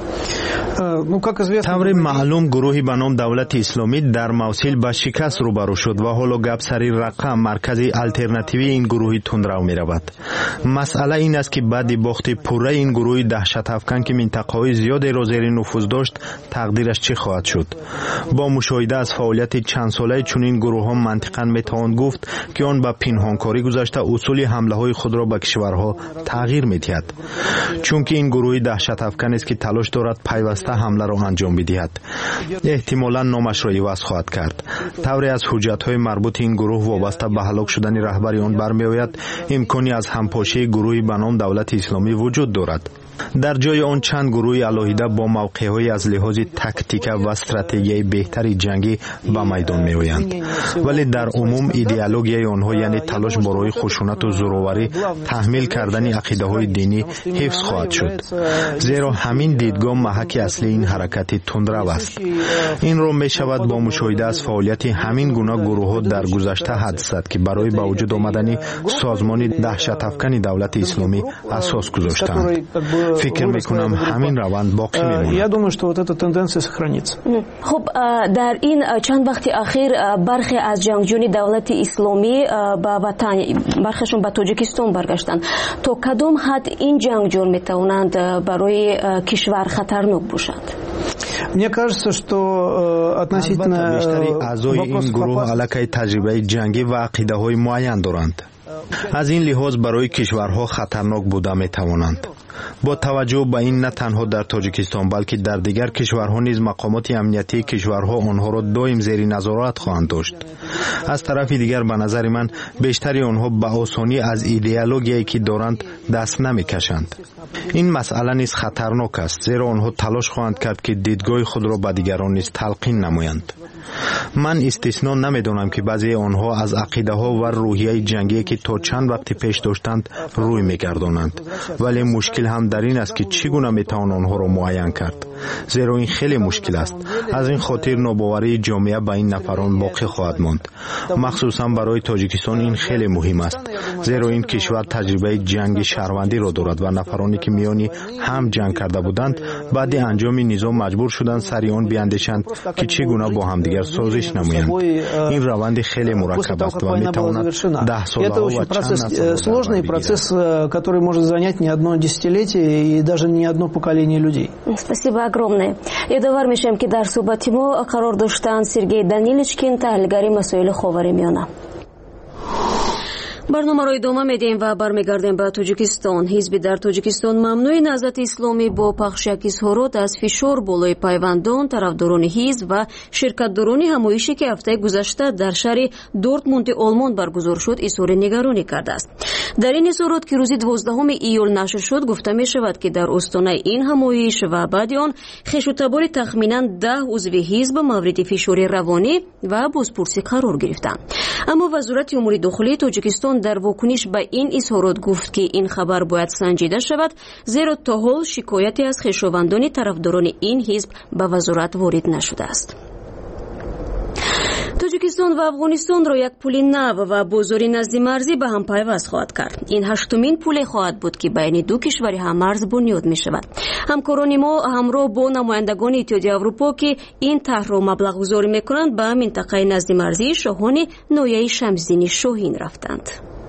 طور معلوم گروهی به نام دولت اسلامی در موصل به شکست روبرو شد و حالا گپ سری رقم مرکزی الटरनेटिوی این گروهی تندرو می رود. مسئله این است که بعد باخت پوره این گروه دهشت افکن که منطقه‌های زیادی را زیر نفوذ داشت تقدیرش چه خواهد شد؟ با مشاهده از فعالیت چند ساله چنین گروه‌ها منطقاً میتوان گفت که آن به پنهانکاری گذاشته اصول حمله‌های خود را به کشورها تغییر می‌دهد. چون که این گروه دهشت افکن است که تلاش دارد پیوسته حمله را انجام بدهد. احتمالاً نامش را عوض خواهد کرد. طوری از حجت‌های مربوط این گروه وابسته به هلاک شدن رهبر آن برمی‌آید امکانی از همپاشی گروهی به نام دولت اسلامی وجود دارد. در جای آن چند گروه علاهیده با موقع‌های از لحاظ تاکتیک و استراتژی بهتری جنگی به میدان می‌آیند، ولی در عموم ایدئولوژی آنها یعنی تلاش برای خشونت و زورآوری تحمیل کردن عقیده‌های دینی حفظ خواهد شد، زیرا همین دیدگاه محک اصلی این حرکت تندرو است. این را می‌شود با مشاهده از فعالیت همین گونه گروه‌ها در گذشته حدس زد که برای به وجود آمدن سازمان دهشت افکن دولت اسلامی اساس گذاشتند. فکر میکنم همین روند باقی میمونه. Я думаю, что вот эта тенденция сохранится. خب در این چند وقت اخیر برخی از جنگجویان دولت اسلامی به وطن برخیشون به تاجیکستان برگشتند. تا کدام حد این جنگجویان میتوانند برای کشور خطرناک باشند؟ Мне кажется, что относительно بیشتری اعضای این گروه علاقه تجربه جنگی و عقیده های معین دارند. از این لحاظ برای کشورها خطرناک بوده می توانند. با توجه به این نه تنها در تاجیکستان بلکه در دیگر کشورها نیز مقامات امنیتی کشورها آنها را دائم زیر نظارت خواهند داشت. از طرف دیگر به نظر من بیشتری آنها به آسانی از ایدئولوژیایی که دارند دست نمیکشند. این مسئله نیز خطرناک است، زیرا آنها تلاش خواهند کرد که دیدگاه خود را به دیگران نیز تلقین نمایند. من استثنا نمیدونم که بعضی آنها از عقیده ها و روحیه جنگی که تا چند وقت پیش داشتند روی میگردانند، ولی مشکل هم در این است که چگونه میتوان آنها را معین کرد، زیرا این خیلی مشکل است. از این خاطر ناباوری جامعه به این نفران باقی خواهد ماند. مخصوصا برای تاجیکستان این خیلی مهم است، زیرا این کشور تجربه جنگ شهروندی را دارد و نفرانی که میانی هم جنگ کرده بودند بعد انجام نظام مجبور شدند سری آن بیاندیشند که چگونه با هم دیگر سازش نمایند. این روند خیلی مرکب است و میتواند ده ساله و چند نسل сложный процесс, который может занять не одно десятилетие и даже не одно поколение людей. Спасибо огромное. یادآور میشم که در صحبت ما قرار داشتن سرگئی دانیلچکین تحلیلگر مسائل خاورمیانه. برنامه را ادامه میدیم و برمیگردیم به تاجیکستان. حزب در تاجیکستان ممنوع نهضت اسلامی با پخش اظهارات از فشار بالای پیوندان، طرفداران حزب و شرکتداران همایشی که هفته گذشته در شهر دورتموند آلمان برگزار شد اظهار نگرانی کرده است. در این اظهارات که روز دوازدهم ایول نشر شد گفته می شود که در آستانه این همایش و بعد آن خویشتبار تخمینا ده عضو حزب مورد فشار روانی و بازپرسی قرار گرفتند. اما وزارت امور داخلی تاجیکستان توجیکستان در واکنش به این اظهارات گفت که این خبر باید سنجیده شود، زیرا تا حال شکایتی از خویشاوندان طرفداران این حزب به وزارت وارد نشده است. توجیکستان و افغانستان را یک پل نو و بازاری نزد مرزی به هم پیوست خواهد کرد. این هشتمین پل خواهد بود که بین دو کشور هم مرز بنیاد می شود. همکاران ما همراه با نمایندگان اتحادیه اروپا که این طرح را مبلغ گذاری می کنند به منطقه نزد مرزی شاهان ناحیه شمس‌دین شاهین رفتند.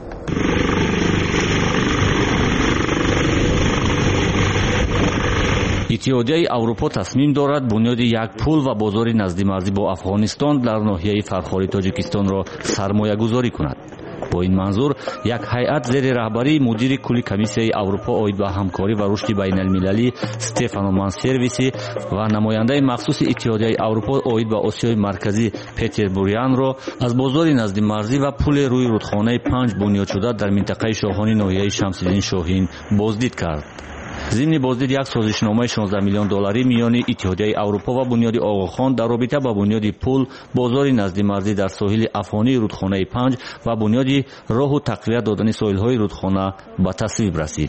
اتحادیه اروپا تصمیم دارد بنیاد یک پل و بازار نزدیک‌مرزی با افغانستان در ناحیه فرخاری تاجیکستان را سرمایه گذاری کند. با این منظور یک هیئت زیر رهبری مدیر کلی کمیسیای اروپا اوید به همکاری و رشد بین المللی استفانو مانسرویسی و نماینده مخصوص اتحادیه اروپا اوید به آسیای مرکزی پیتر بوریان را از بازار نزدیک‌مرزی و پل روی رودخانه پنج بنیاد شده در منطقه شاهانی ناحیه شمس‌دین شاهین بازدید کرد. ضمن بازدید یک سازشنامه شانزده میلیون دلاری میان اتحادیه اروپا و بنیاد آقاخان در رابطه با بنیاد پل بازار نزدیک‌مرزی در ساحل افغانی رودخانه پنج و بنیاد راه و تقویت دادن ساحل‌های رودخانه به تصویب رسید.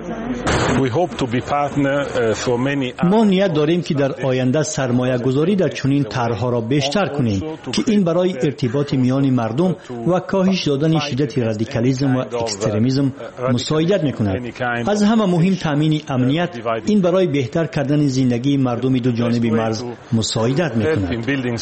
ما نیت داریم که در آینده سرمایه گذاری در چنین طرح‌ها را بیشتر کنیم که این برای ارتباط میان مردم و کاهش دادن شدت رادیکالیسم و اکستریمیسم مساعدت می‌کند. از همه مهم تامین امنیت، این برای بهتر کردن زندگی مردم دو جانب مرز مساعدت می‌کند.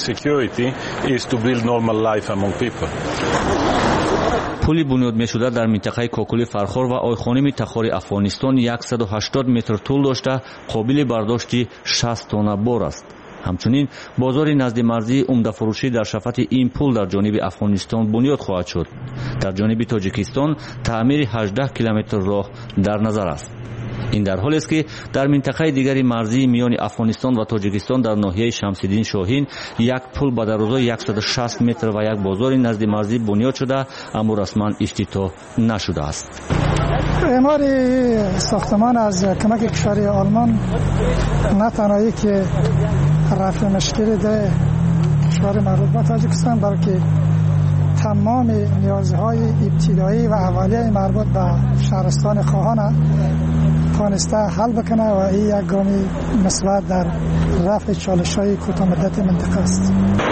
پلی بنیاد می‌شده در منطقه کوکولی فرخار و آیخانم تخار افغانستان صد و هشتاد متر طول داشته قابل برداشت شصت تن بار است. همچنین بازار نزدیک‌مرزی عمده فروشی در شفت این پل در جانب افغانستان بنیاد خواهد شد. در جانب تاجیکستان تعمیر هجده کیلومتر راه در نظر است. این در حالی است که در منطقه دیگری مرزی میان افغانستان و تاجیکستان در ناحیه شمس‌دین شاهین یک پل با درازای صد و شصت متر و یک بازار نزدیک مرزی بنیاد شده اما رسما افتتاح نشده است. اعمار ساختمان از کمک کشور آلمان نه تنهایی که رفع مشکل در کشور مربوط به تاجیکستان، بلکه تمام نیازهای ابتدایی و اولیه مربوط به شهرستان خواهان توانسته حل بکنه و این یک گامی مثبت در رفع چالش‌های کوتاه‌مدت منطقه است.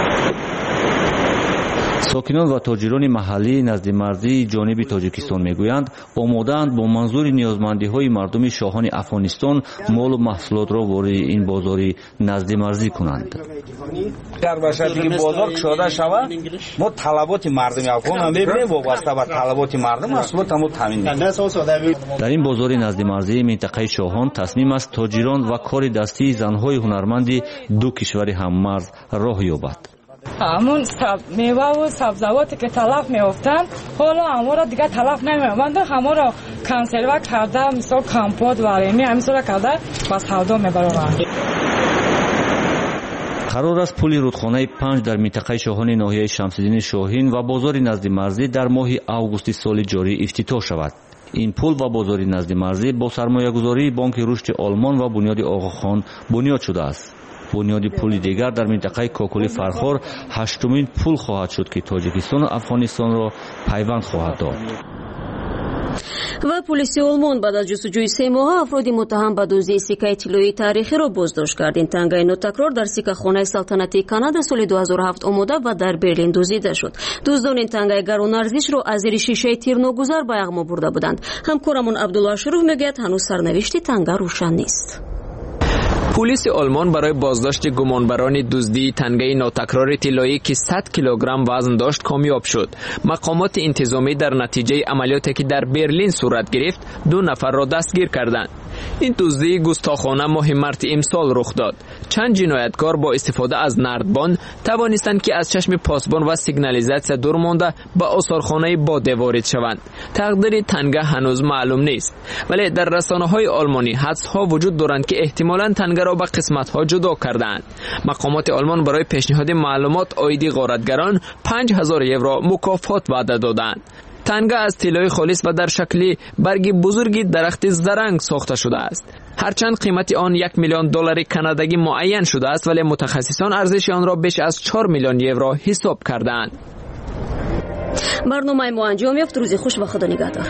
ساکنان و تاجران محلی نزد مرزی جانب تاجیکستان میگویند آماده‌اند با منظور نیازمندی‌های مردم شاهان افغانستان مال و محصولات را وارد این بازاری نزد مرزی کنند. در باشه دیگه بازار شده شود ما طلبات مردم افغان هم ببینیم وابسته به طلبات مردم محصولات هم تامین کنیم. در این بازار نزد مرزی منطقه شاهان تصمیم است تاجران و کار دستی زن‌های هنرمند دو کشور هممرز راه یابد. همون میوه و سبزیجاتی که تلف میافتند حالا همون را دیگه تلف نمی‌آورند، همون را کنسرو کرده مثلا کامپوت و رمی همین کرده بس سودا میبرند. قرار است پل رودخانه پنج در منطقه شاهان ناحیه شمس‌دین شاهین و بازار نزد مرزی در ماه آگوست سال جاری افتتاح شود. این پل و بازار نزد مرزی با سرمایه‌گذاری بانک رشد آلمان و بنیاد آقاخان بنیاد شده است. بنیاد پل دیگر در منطقه کوکولی فرخار هشتمین پل خواهد شد که تاجیکستان و افغانستان را پیوند خواهد داد. و پلیس آلمان بعد از جستجوی سه ماه افراد متهم به دزدی سکه طلایی تاریخی را بازداشت کرد. این تنگه نوتکرار در سکه خانه سلطنتی کانادا سال دو هزار و هفت آمده و در برلین دزدیده شد. دزدان این تنگه گران ارزش را از زیر شیشه تیر ناگذار به یغما برده بودند. همکارمون عبدالله شروف میگوید هنوز سرنوشت تنگه روشن نیست. پلیس آلمان برای بازداشت گمانبران دزدی تنگه ناتکرار طلایی که صد کیلوگرم وزن داشت کامیاب شد. مقامات انتظامی در نتیجه عملیاتی که در برلین صورت گرفت دو نفر را دستگیر کردند. این دزدی گستاخانه ماه مارس امسال رخ داد. چند جنایتکار با استفاده از نردبان توانستند که از چشم پاسبان و سیگنالیزاسیون دور مانده به آثارخانه باده وارد شوند. تقدیر تنگه هنوز معلوم نیست، ولی در رسانه‌های آلمانی حدس‌ها وجود دارند که احتمالاً تنگه را به قسمت‌ها جدا کردند. مقامات آلمان برای پیشنهاد معلومات عاید غارتگران پنج هزار یورو مکافات وعده دادند. تنگه از طلای خالص و در شکل برگ بزرگی درخت زرنگ ساخته شده است. هرچند قیمت آن یک میلیون دلار کانادایی معین شده است، ولی متخصصان ارزش آن را بیش از چهار میلیون یورو حساب کردند. برنامه ما انجام یافت. روز خوش و خدا نگهدار.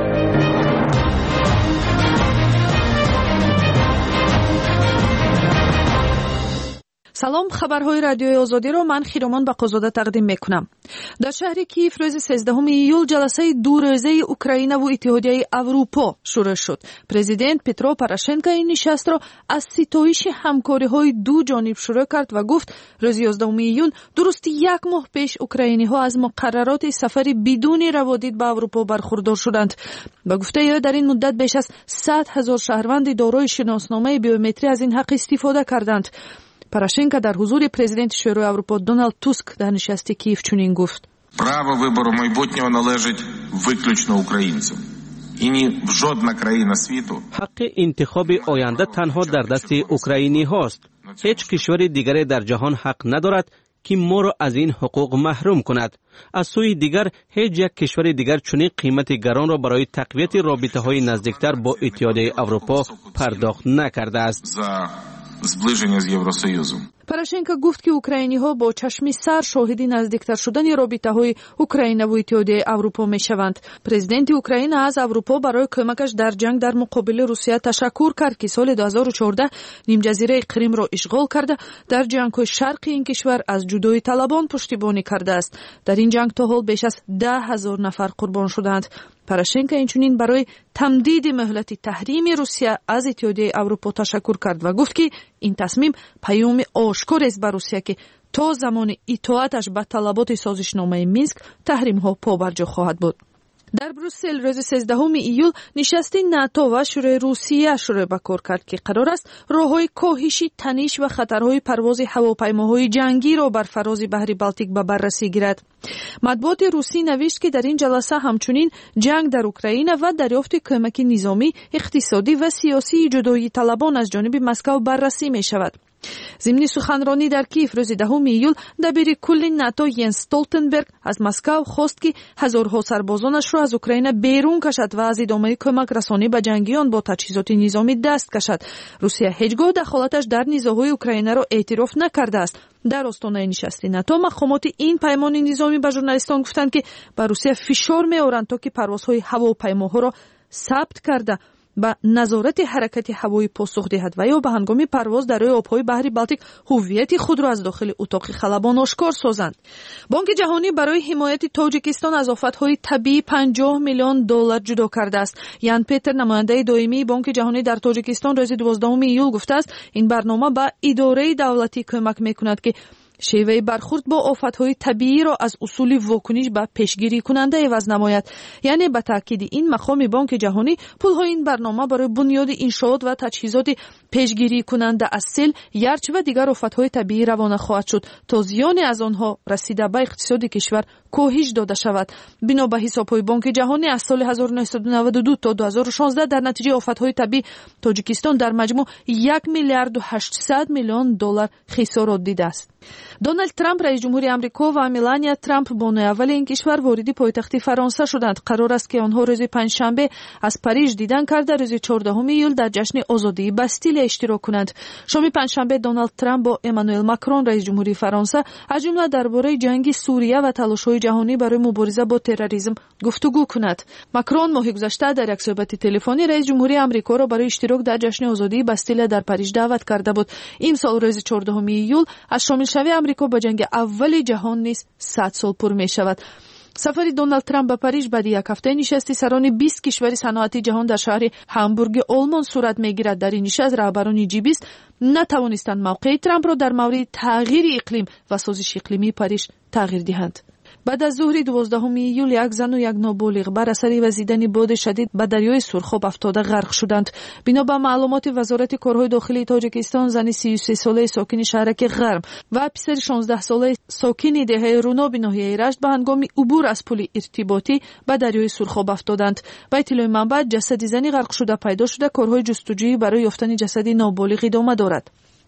салом, хабарҳои радиои озодиро ман хиромон бақозода тақдим мекунам. дар шаҳри Киев рӯзи сезддаҳуми июл ҷаласаи дурӯзаи Украинаву Иттиҳодияи Аврупо шурӯъ шуд. Президент Петро Порошенко ин нишастро аз ситоиши ҳамкориҳои ду ҷониб шурӯъ кард ва гуфт рӯзи ёздаҳуми июн дуруст як моҳ пеш украиниҳо аз муқаррароти сафари бидуни раводид ба Аврупо бархурдор шуданд. ба гуфтаи ӯ дар ин муддат беш аз сад ҳазор шаҳрванди дорои шиносномаи биометрӣ аз ин ҳақ истифода карданд. Порошенко дар ҳузури президенти Шӯрои Аврупо Дональд Туск дар нишасти Киев чунин гуфт: Право вибору майбутнього належить виключно українцям. І ні жодна країна світу. ҳаққи интихоби оянда танҳо дар дасти украиниҳост. ҳеҷ кишвари дигаре дар ҷаҳон ҳақ надорад ки моро аз ин ҳуқуқ маҳрум кунад. аз сӯи дигар ҳеҷ як кишвари дигар чунин қимати гаронро барои тақвияти робитаҳои наздиктар бо Иттиҳодияи Аврупо пардохт накардааст. Зближення з Євросоюзом. Порошенко гуфт ки украиниҳо бо чашми сар шоҳиди наздиктар шудани робитаҳои Украинаву Иттиҳодияи Аврупо мешаванд. Президенти Украина аз Аврупо барои кӯмакаш дар ҷанг дар муқобили Русия ташаккур кард ки соли ду ҳазору чордаҳ нимҷазираи Қримро ишғол карда дар ҷангҳои шарқи ин кишвар аз ҷудои талабон пуштибонӣ кардааст. дар ин ҷанг то ҳол беш аз даҳ ҳазор нафар қурбон шуданд. Порошенко инчунин барои тамдиди муҳлати таҳрими Русия аз Иттиҳодияи Аврупо ташаккур кард ва гуфт ки ин тасмим паёми ошкорест ба Русия ки то замони итоаташ ба талаботи созишномаи Минск таҳримҳо побарҷо хоҳад буд. дар Брюссел рӯзи сезддаҳуми июл нишасти НАТО ва Шӯрои Русия шурӯъ ба кор кард ки қарор аст роҳҳои коҳиши таниш ва хатарҳои парвози ҳавопаймоҳои ҷангиро бар фарози баҳри Балтик ба баррасӣ гирад. матбуоти русӣ навишт ки дар ин ҷаласа ҳамчунин ҷанг дар Украина ва дарёфти кӯмаки низомӣ, иқтисодӣ ва сиёсии ҷудоии талабон аз ҷониби Москав баррасӣ мешавад. зимни суханронӣ дар Киев рӯзи даҳуми июл дабири кулли НАТО Йенс Столтенберг аз Москав хост ки ҳазорҳо сарбозонашро аз Украина берун кашад ва аз идомаи кӯмакрасонӣ ба ҷангиён бо таҷҳизоти низомӣ даст кашад. Русия ҳеҷ гоҳ дахолаташ дар низоҳои Украинаро эътироф накардааст. дар остонаи нишасти НАТО мақомоти ин паймони низомӣ ба журналистон гуфтанд ки ба Русия фишор меоранд то ки парвозҳои ҳавопаймоҳоро сабт карда ба назорати ҳаракати ҳавоӣ посух диҳад ва ё ба ҳангоми парвоз дар рӯи обҳои баҳри Балтик ҳуввияти худро аз дохили утоқи халабон ошкор созанд. Бонки ҷаҳонӣ барои ҳимояти Тоҷикистон аз офатҳои табиӣ панҷоҳ миллион доллар ҷудо кардааст. Ян Петер, намояндаи доимии Бонки ҷаҳонӣ дар Тоҷикистон рӯзи дувоздаҳуми июл гуфтааст, ин барнома ба идораи давлатӣ кӯмак мекунад ки шеваи бархурд бо офатҳои табииро аз усули вокуниш ба пешгирикунанда эваз намояд. яъне ба таъкиди ин мақоми Бонки ҷаҳонӣ пулҳои ин барнома барои бунёди иншоот ва таҷҳизоти пешгирикунанда аз сел, ярч ва дигар офатҳои табиӣ равона хоҳад шуд то зиёне аз онҳо расида ба иқтисоди кишвар коҳиш дода шавад. бино ба ҳисобҳои Бонки ҷаҳонӣ аз соли ҳазору нӯҳсаду наваду ду то ду ҳазору шонздаҳ дар натиҷаи офатҳои табиӣ Тоҷикистон дар маҷмӯъ як миллиарду ҳаштсад миллион доллар хисорот дидааст. Дональд Трамп, раис ҷумҳури Амрико ва Мелания Трамп бонуи аввали ин кишвар вориди пойтахти Фаронса шуданд. Қарор аст ки онҳо рӯзи панҷшанбе аз Париж дидан карда рӯзи чордаҳуми июл дар ҷашни озодии Бастилия иштирок кунанд. шоми панҷшанбе Дональд Трамп бо Эммануэл Макрон, раис ҷумҳури Фаронса, аз ҷумла дар бораи ҷанги Сурия ва талошҳои ҷаҳонӣ барои мубориза бо терроризм гуфтугӯ кунад. Макрон моҳи гузашта дар як суҳбати телефонӣ раис ҷумҳури Амрикоро барои иштирок дар ҷашни озодии Бастилия дар Париж даъват карда буд. имсол рӯзи чордаҳуми июл аз шомилшавии Амрико ба ҷанги аввали ҷаҳон низ сад сол пур мешавад. сафари Дональд Трамп ба Париж баъди як ҳафтаи нишасти сарони бист кишвари саноати ҷаҳон дар шаҳри Ҳамбурги Олмон сурат мегирад. дар ин нишаст раҳбарони ҷи бист натавонистанд мавқеи Трампро дар мавриди тағйири иқлим ва созиши иқлимии Париж тағйир диҳанд. баъд аз зуҳри дувоздаҳуми июл як зану як ноболиғ бар асари вазидани боди шадид ба дарёи Сурхоб афтода ғарқ шуданд. бино ба маълумоти вазорати корҳои дохилии Тоҷикистон, зани си و سه солаи сокини шаҳраки Ғарм ва писари шонздаҳсолаи сокини деҳаи Руноби ноҳияи Рашт ба ҳангоми убур аз пули иртиботӣ ба дарёи Сурхоб афтоданд. ба иттилои манбаъ ҷасади зани ғарқшуда пайдо шуда корҳои ҷустуҷӯӣ барои ёфтани ҷасади ноболиғ идома дорад.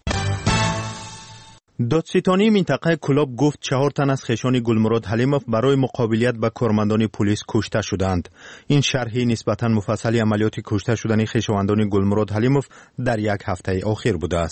додситонии минтақаи Кулоб гуфт чаҳор тан аз хешони Гулмурод Ҳалимов барои муқобилият ба кормандони пулис кушта шуданд. ин шарҳи нисбатан муфассали амалиёти кушта шудани хешовандони Гулмурод Ҳалимов дар як ҳафтаи охир будааст.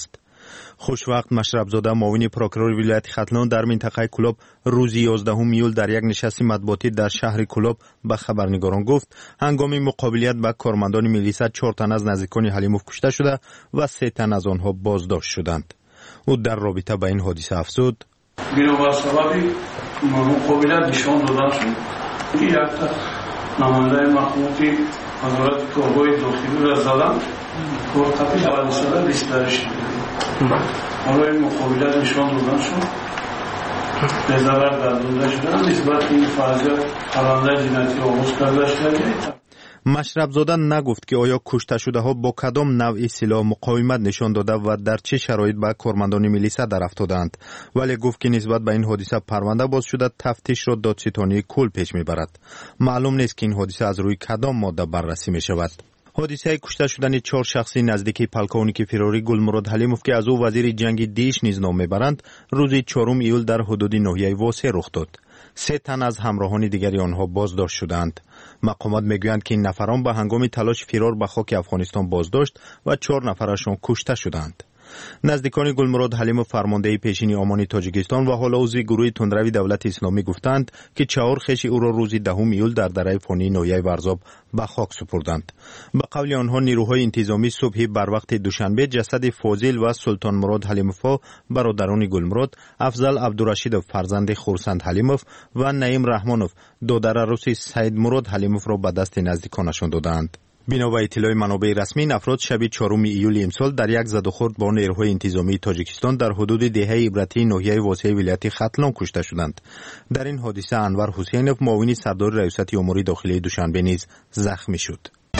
خوشوقت مشربزاده معاون پروکورور ولایت ختلان در منطقه کلوب روز یازدهم ایول در یک نشست مطبوعاتی در شهر کلوب به خبرنگاران گفت هنگام مقابلیت با کارمندان میلیسا چهار تن از نزدیکان حلیموف کشته شده و سه تن از آنها بازداشت شدند. او در رابطه با این حادثه افزود: بنابر سبب مقابلت نشان داده شد که یک نماینده مخموطی وزارت کارگاه داخلی را زدن کارتفی بعد شده بیشتر شد. حالا این مقابلت نشان داده شد به ضرر گردانده شدن نسبت این فعالیت پرونده جنایتی آغاز کرده شده. مشربزاده نگفت که آیا کشته شده ها با کدام نوع سلاح مقاومت نشان داده و در چه شرایط به کارمندان میلیسا در افتادند، ولی گفت که نسبت به این حادثه پرونده باز شده تفتیش را دادستانی کل پیش میبرد. معلوم نیست که این حادثه از روی کدام ماده بررسی می شود. حادثه کشته شدن چهار شخصی نزدیکی پلکونیک فراری گلمراد حلیموف که از او وزیر جنگ دیش نیز نام میبرند روز چهارم ایول در حدود ناحیه واسه رخ داد. سه تن از همراهان دیگری آنها بازداشت شدند. مقامات میگویند که این نفران به هنگام تلاش فرار به خاک افغانستان بازداشت و چهار نفرشان کشته شدند. نزدیکان گلمراد حلیموف فرمانده پیشین امانی تاجیکستان و حالا عضو گروه تندروی دولت اسلامی گفتند که چهار خویش او را روز دهم ایول در دره فانی ناحیه ورزاب به خاک سپردند. به قول آنها نیروهای انتظامی صبح بر وقت دوشنبه جسد فاضل و سلطان مراد حلیموف برادران گلمراد، افضل عبدالرشید فرزند خورسند حلیموف و نعیم رحمانوف دادر عروس سید مراد حلیموف را به دست نزدیکانشان دادند. بنا به اطلاع منابع رسمی، افراد شب چهارم ایول امسال در یک زد و خورد با نیروهای انتظامی تاجیکستان در حدود دهه عبرتی ناحیه واسه ولایت ختلان کشته شدند. در این حادثه انور حسینوف معاون سردار ریاست امور داخلی دوشنبه نیز زخمی شد.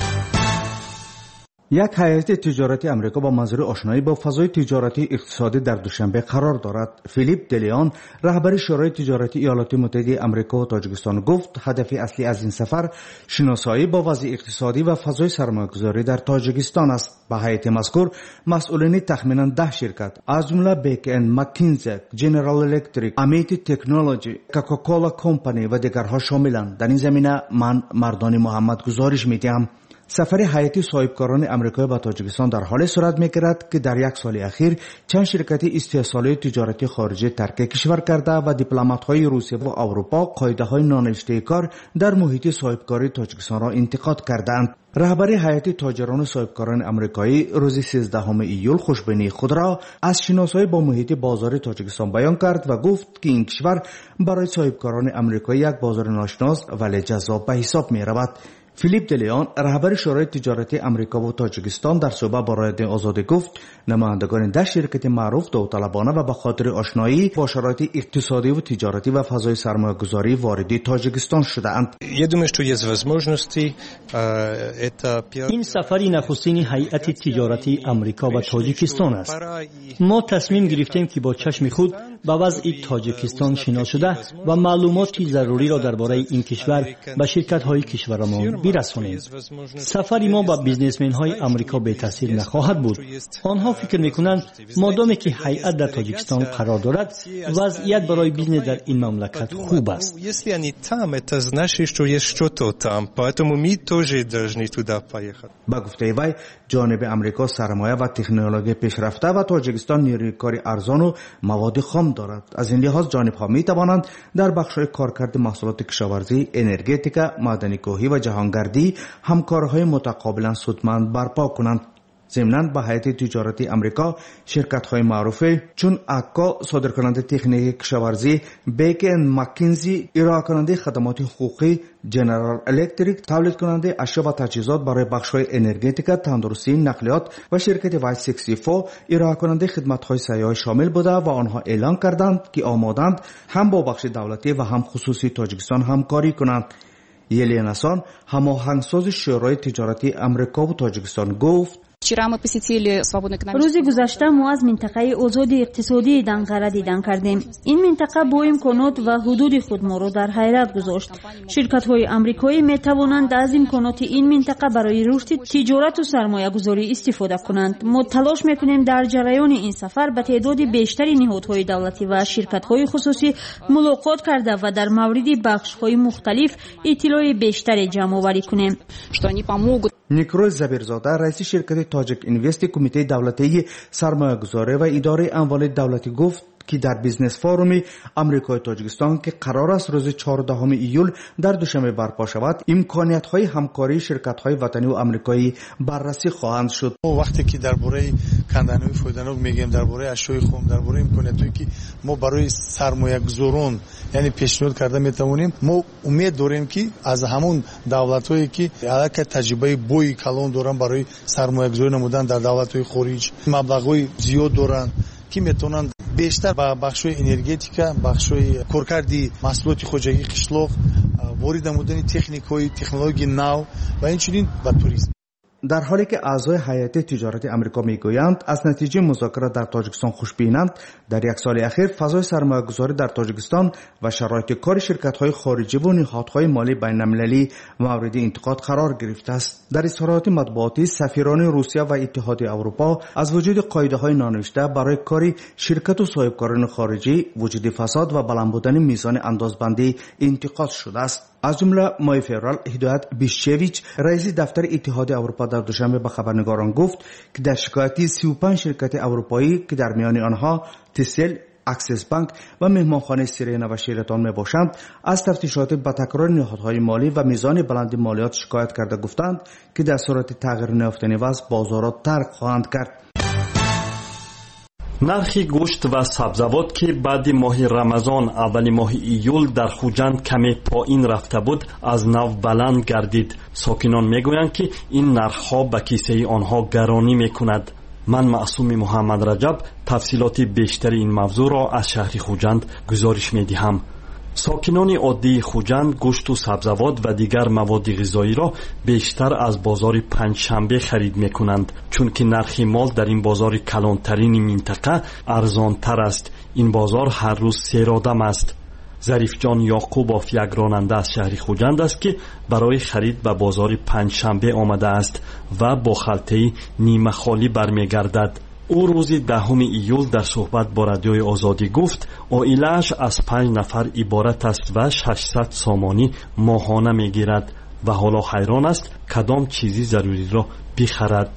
یک هیئت تجارتی امریکا با منظور آشنایی با فضای تجارتی اقتصادی در دوشنبه قرار دارد. فیلیپ دلیان رهبر شورای تجارتی ایالات متحده امریکا و تاجیکستان گفت هدف اصلی از این سفر شناسایی با وضع اقتصادی و فضای سرمایه‌گذاری در تاجیکستان است. به هیئت مذکور مسئولین تخمینا ده شرکت از جمله بیک اند مکینزی، جنرال الکتریک، امیتی تکنولوژی، کوکاکولا کمپانی و دیگرها شاملند. در این زمینه من مردان محمد گزارش میدهم. سفر هیئت صاحبکاران امریکایی به تاجیکستان در حال صورت می‌گیرد که در یک سال اخیر چند شرکت استحصالی تجارتی خارجی ترک کشور کرده و دیپلمات‌های روسیه و اروپا قاعده‌های نانوشته کار در محیط صاحبکاری تاجیکستان را انتقاد کردند. رهبر هیئت تاجران صاحبکاران امریکایی روز سیزدهم ایول خوشبینی خود را از شناسایی با محیط بازار تاجیکستان بیان کرد و گفت که این کشور برای صاحبکاران امریکایی یک بازار ناشناس ولی جذاب به حساب می‌رود. فیلیپ دلیان رهبر شورای تجارتی امریکا و تاجیکستان در صحبت با رادیو آزادی گفت نمایندگان ده شرکت معروف داوطلبانه و به خاطر آشنایی با شرایط اقتصادی و تجارتی و فضای سرمایه‌گذاری وارد تاجیکستان شده‌اند. این سفری نخستین هیئت تجارتی امریکا و تاجیکستان است. ما تصمیم گرفتیم که با چشم خود به وضع تاجیکستان شنا شده و معلوماتی ضروری را درباره این کشور به شرکت‌های کشورمان برسانیم. سفری ما با بیزنسمن‌های امریکا به تاثیر نخواهد بود. آنها فکر می‌کنند مادامی که هیئت در تاجیکستان قرار دارد وضعیت برای بیزنس در این مملکت خوب است. با گفته وی جانب امریکا سرمایه و تکنولوژی پیشرفته و تاجیکستان نیروی کار ارزان و مواد خام دارد. از این لحاظ جانب‌ها می‌توانند در بخش‌های کارکرد محصولات کشاورزی، انرژتیکا، معدن‌کاهی و جهانگردی همکاری‌های متقابلا سودمند برپا کنند. ضمناً به هیئت تجارتی امریکا شرکت‌های معروفه چون اکا صادرکننده تکنیک کشاورزی، بیک اند مکینزی ارائه کننده خدمات حقوقی، جنرال الکتریک تولید کننده اشیا و تجهیزات برای بخش‌های انرژتیکا، تندرستی، نقلیات و شرکت وای شصت و چهار ارائه کننده خدمات‌های سیاحی شامل بوده و آنها اعلام کردند که آمادند هم با بخش دولتی و هم خصوصی تاجیکستان همکاری کنند. یلیناسان هماهنگساز شورای تجارتی امریکا و تاجیکستان گفت روز گذشته ما از منطقه آزاد اقتصادی دنقره دیدن کردیم. این منطقه با امکانات و حدود خود ما را در حیرت گذاشت. شرکت های امریکایی می توانند از امکانات این منطقه برای رشد تجارت و سرمایه گذاری استفاده کنند. ما تلاش می کنیم در جریان این سفر به تعداد بیشتری نهادهای دولتی و شرکت های خصوصی ملاقات کرده و در مورد بخش های مختلف اطلاع بیشتری جمع آوری کنیم. نیکروی زبیرزاده رئیس شرکت تاجک اینوست کمیته دولتی سرمایه‌گذاری و اداره اموال دولتی گفت که در بیزنس فوروم آمریکای تاجیکستان که قرار است روز چهاردهم ایول در دوشنبه برپا شود، امکانیت‌های همکاری شرکت‌های وطنی و آمریکایی بررسی خواهند شد. وقتی که درباره کندنوی فایده‌ناک میگیم، درباره اشیاء خام، درباره امکانیتایی که ما برای سرمایه‌گذاران یعنی پیشنهاد کرده میتونیم، ما امید داریم که از همون دولت‌هایی که علاقه تجربه بوی کلان دارن برای سرمایه‌گذاری نمودن در دولت‌های خارج، مبلغ‌های زیاد دارن که میتونن بیشتر با بخش‌های انرژتیکا، بخش‌های کارکردی محصولات خوجگی قشلاق، وارد نمودن تکنیک‌های تکنولوژی نو و اینچنین با توریسم. در حالی که اعضای هیئت تجارت آمریکا میگویند از نتیجه مذاکرات در تاجیکستان خوشبینند، در یک سال اخیر فضای سرمایه‌گذاری در تاجیکستان و شرایط کار شرکت‌های خارجی و نهادهای مالی بین‌المللی مورد انتقاد قرار گرفته است. در اظهارات مطبوعاتی سفیران روسیه و اتحادیه اروپا از وجود قاعده‌های نانوشته برای کار شرکت و صاحبکاران خارجی، وجود فساد و بلند بودن میزان اندازبندی انتقاد شده است. از جمله مای فدرال هدایت بیشچویچ رئیس دفتر اتحادیه اروپا در دوشنبه به خبرنگاران گفت که در شکایتی سی و پنج شرکت اروپایی که در میان آنها تسل، اکسس بانک و مهمانخانه سیرینا و شیراتون می باشند، از تفتیشات با تکرار نهادهای مالی و میزان بلند مالیات شکایت کرده گفتند که در صورت تغییر نیافتنی وضع بازارات ترک خواهند کرد. нархи гӯшт ва сабзавот ки баъди моҳи рамазон аввали моҳи июл дар хуҷанд каме поин рафта буд аз нав баланд гардид. сокинон мегӯянд ки ин нархҳо ба кисаи онҳо гаронӣ мекунад. ман маъсуми муҳаммадраҷаб тафсилоти бештари ин мавзӯъро аз шаҳри хуҷанд гузориш медиҳам. сокинони оддии хуҷанд гӯшту сабзавот ва дигар маводи ғизоиро бештар аз бозори панҷшанбе харид мекунанд, чунки нархи мол дар ин бозори калонтарини минтақа арзонтар аст. ин бозор ҳар рӯз серодам аст. зарифҷон ёқубов як ронанда аз шаҳри хуҷанд аст ки барои харид ба бозори панҷшанбе омадааст ва бо халтаи нимахолӣ бармегардад. او روز دهم ایول در صحبت با رادیوی آزادی گفت عائله‌اش از پنج نفر عبارت است و ششصد سامانی ماهانه میگیرد و حالا حیران است کدام چیزی ضروری را بخرد.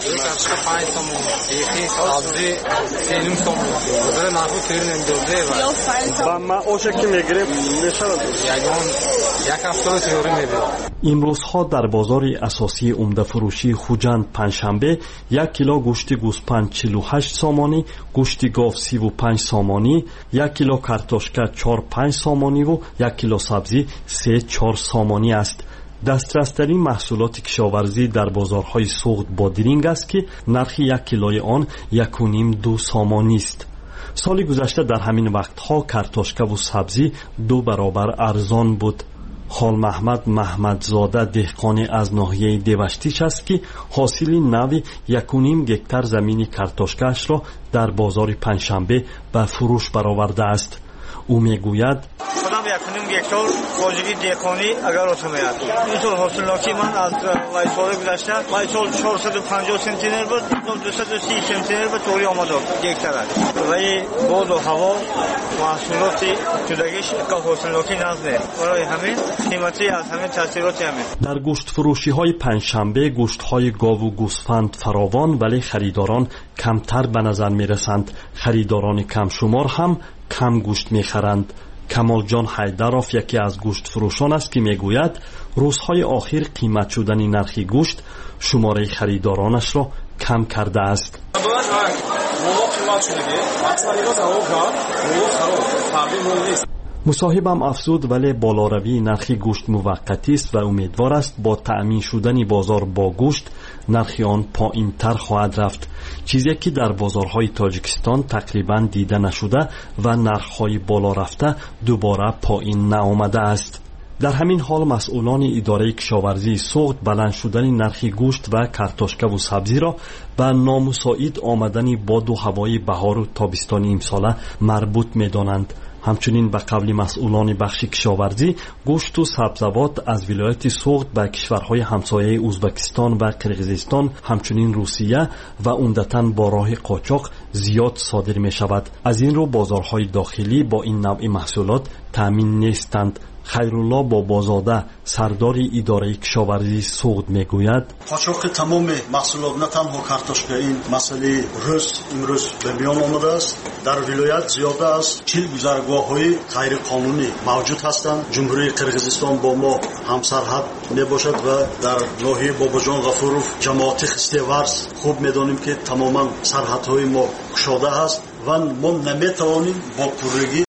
امروزها در بازار اساسی عمده فروشی خوجند پنجشنبه یک کیلو گوشت گوسفند چهل و هشت سامانی، گوشت گاو سی و پنج سامانی، یک کیلو کارتوشکا چهار پنج سامانی و یک کیلو سبزی سه چهار سامانی است. دسترسترین محصولات کشاورزی در بازارهای سوخت با درینگ است که نرخ یک کیلوی آن یک و نیم دو سامانی است. سال گذشته در همین وقتها کارتوشکا و سبزی دو برابر ارزان بود. خال محمد محمدزاده دهقان از ناحیه دیوشتیش است که حاصل نوی یک و نیم گکتار زمین کارتوشکاش را در بازار پنجشنبه به فروش برآورده است. او میگوید خودم یک و نیم گکتار واجبی دهقانی اگر اتمیاد اینطور حاصلناکی من از وای سال گذشته وای سال چهارصد و پنجاه سنتینر بود، دویست و سی سنتینر به طوری آمده گکتار است. ولی باد و هوا محصولات جداگیش که حاصلناکی نزنه، برای همین قیمتی از همین تاثیراتی همین. در گوشت فروشی های پنجشنبه گوشت های گاو و گوسفند فراوان ولی خریداران کمتر به نظر می رسند. خریداران کم شمار هم کم گوشت می خرند. کمال جان حیدروف یکی از گوشت فروشان است که می گوید روزهای آخر قیمت شدن نرخ گوشت شماره خریدارانش را کم کرده است. مصاحبم افزود ولی بالاروی نرخ گوشت موقتی است و امیدوار است با تأمین شدن بازار با گوشت نرخ آن پایین‌تر خواهد رفت، چیزی که در بازارهای تاجیکستان تقریبا دیده نشده و نرخ‌های بالا رفته دوباره پایین نآمده است. در همین حال مسئولان اداره کشاورزی سوخت بلند شدن نرخ گوشت و کارتوشکا و سبزی را به نامساعد آمدن باد و هوای بهار و تابستان امساله مربوط می‌دانند. همچنین به قول مسئولان بخش کشاورزی گوشت و سبزوات از ولایت سوخت به کشورهای همسایه ازبکستان و قرقیزستان همچنین روسیه و عمدتاً با راه قاچاق زیاد صادر می شود. از این رو بازارهای داخلی با این نوع محصولات تامین نیستند хайрулло бобозода сардори идораи кишоварзии суғд мегӯяд: қочоқи тамоми маҳсулот на танҳо картошка ин масъалаи рӯз имрӯз ба миён омадааст. дар вилоят зиёда аз чил гузаргоҳҳои ғайриқонунӣ мавҷуд ҳастанд. ҷумҳурии қирғизистон бо мо ҳамсарҳад мебошад ва дар ноҳияи бобоҷон ғафуров ҷамоати хистеварз хуб медонем ки тамоман сарҳадҳои мо кушода ҳаст ва мо наметавонем бо пурригӣ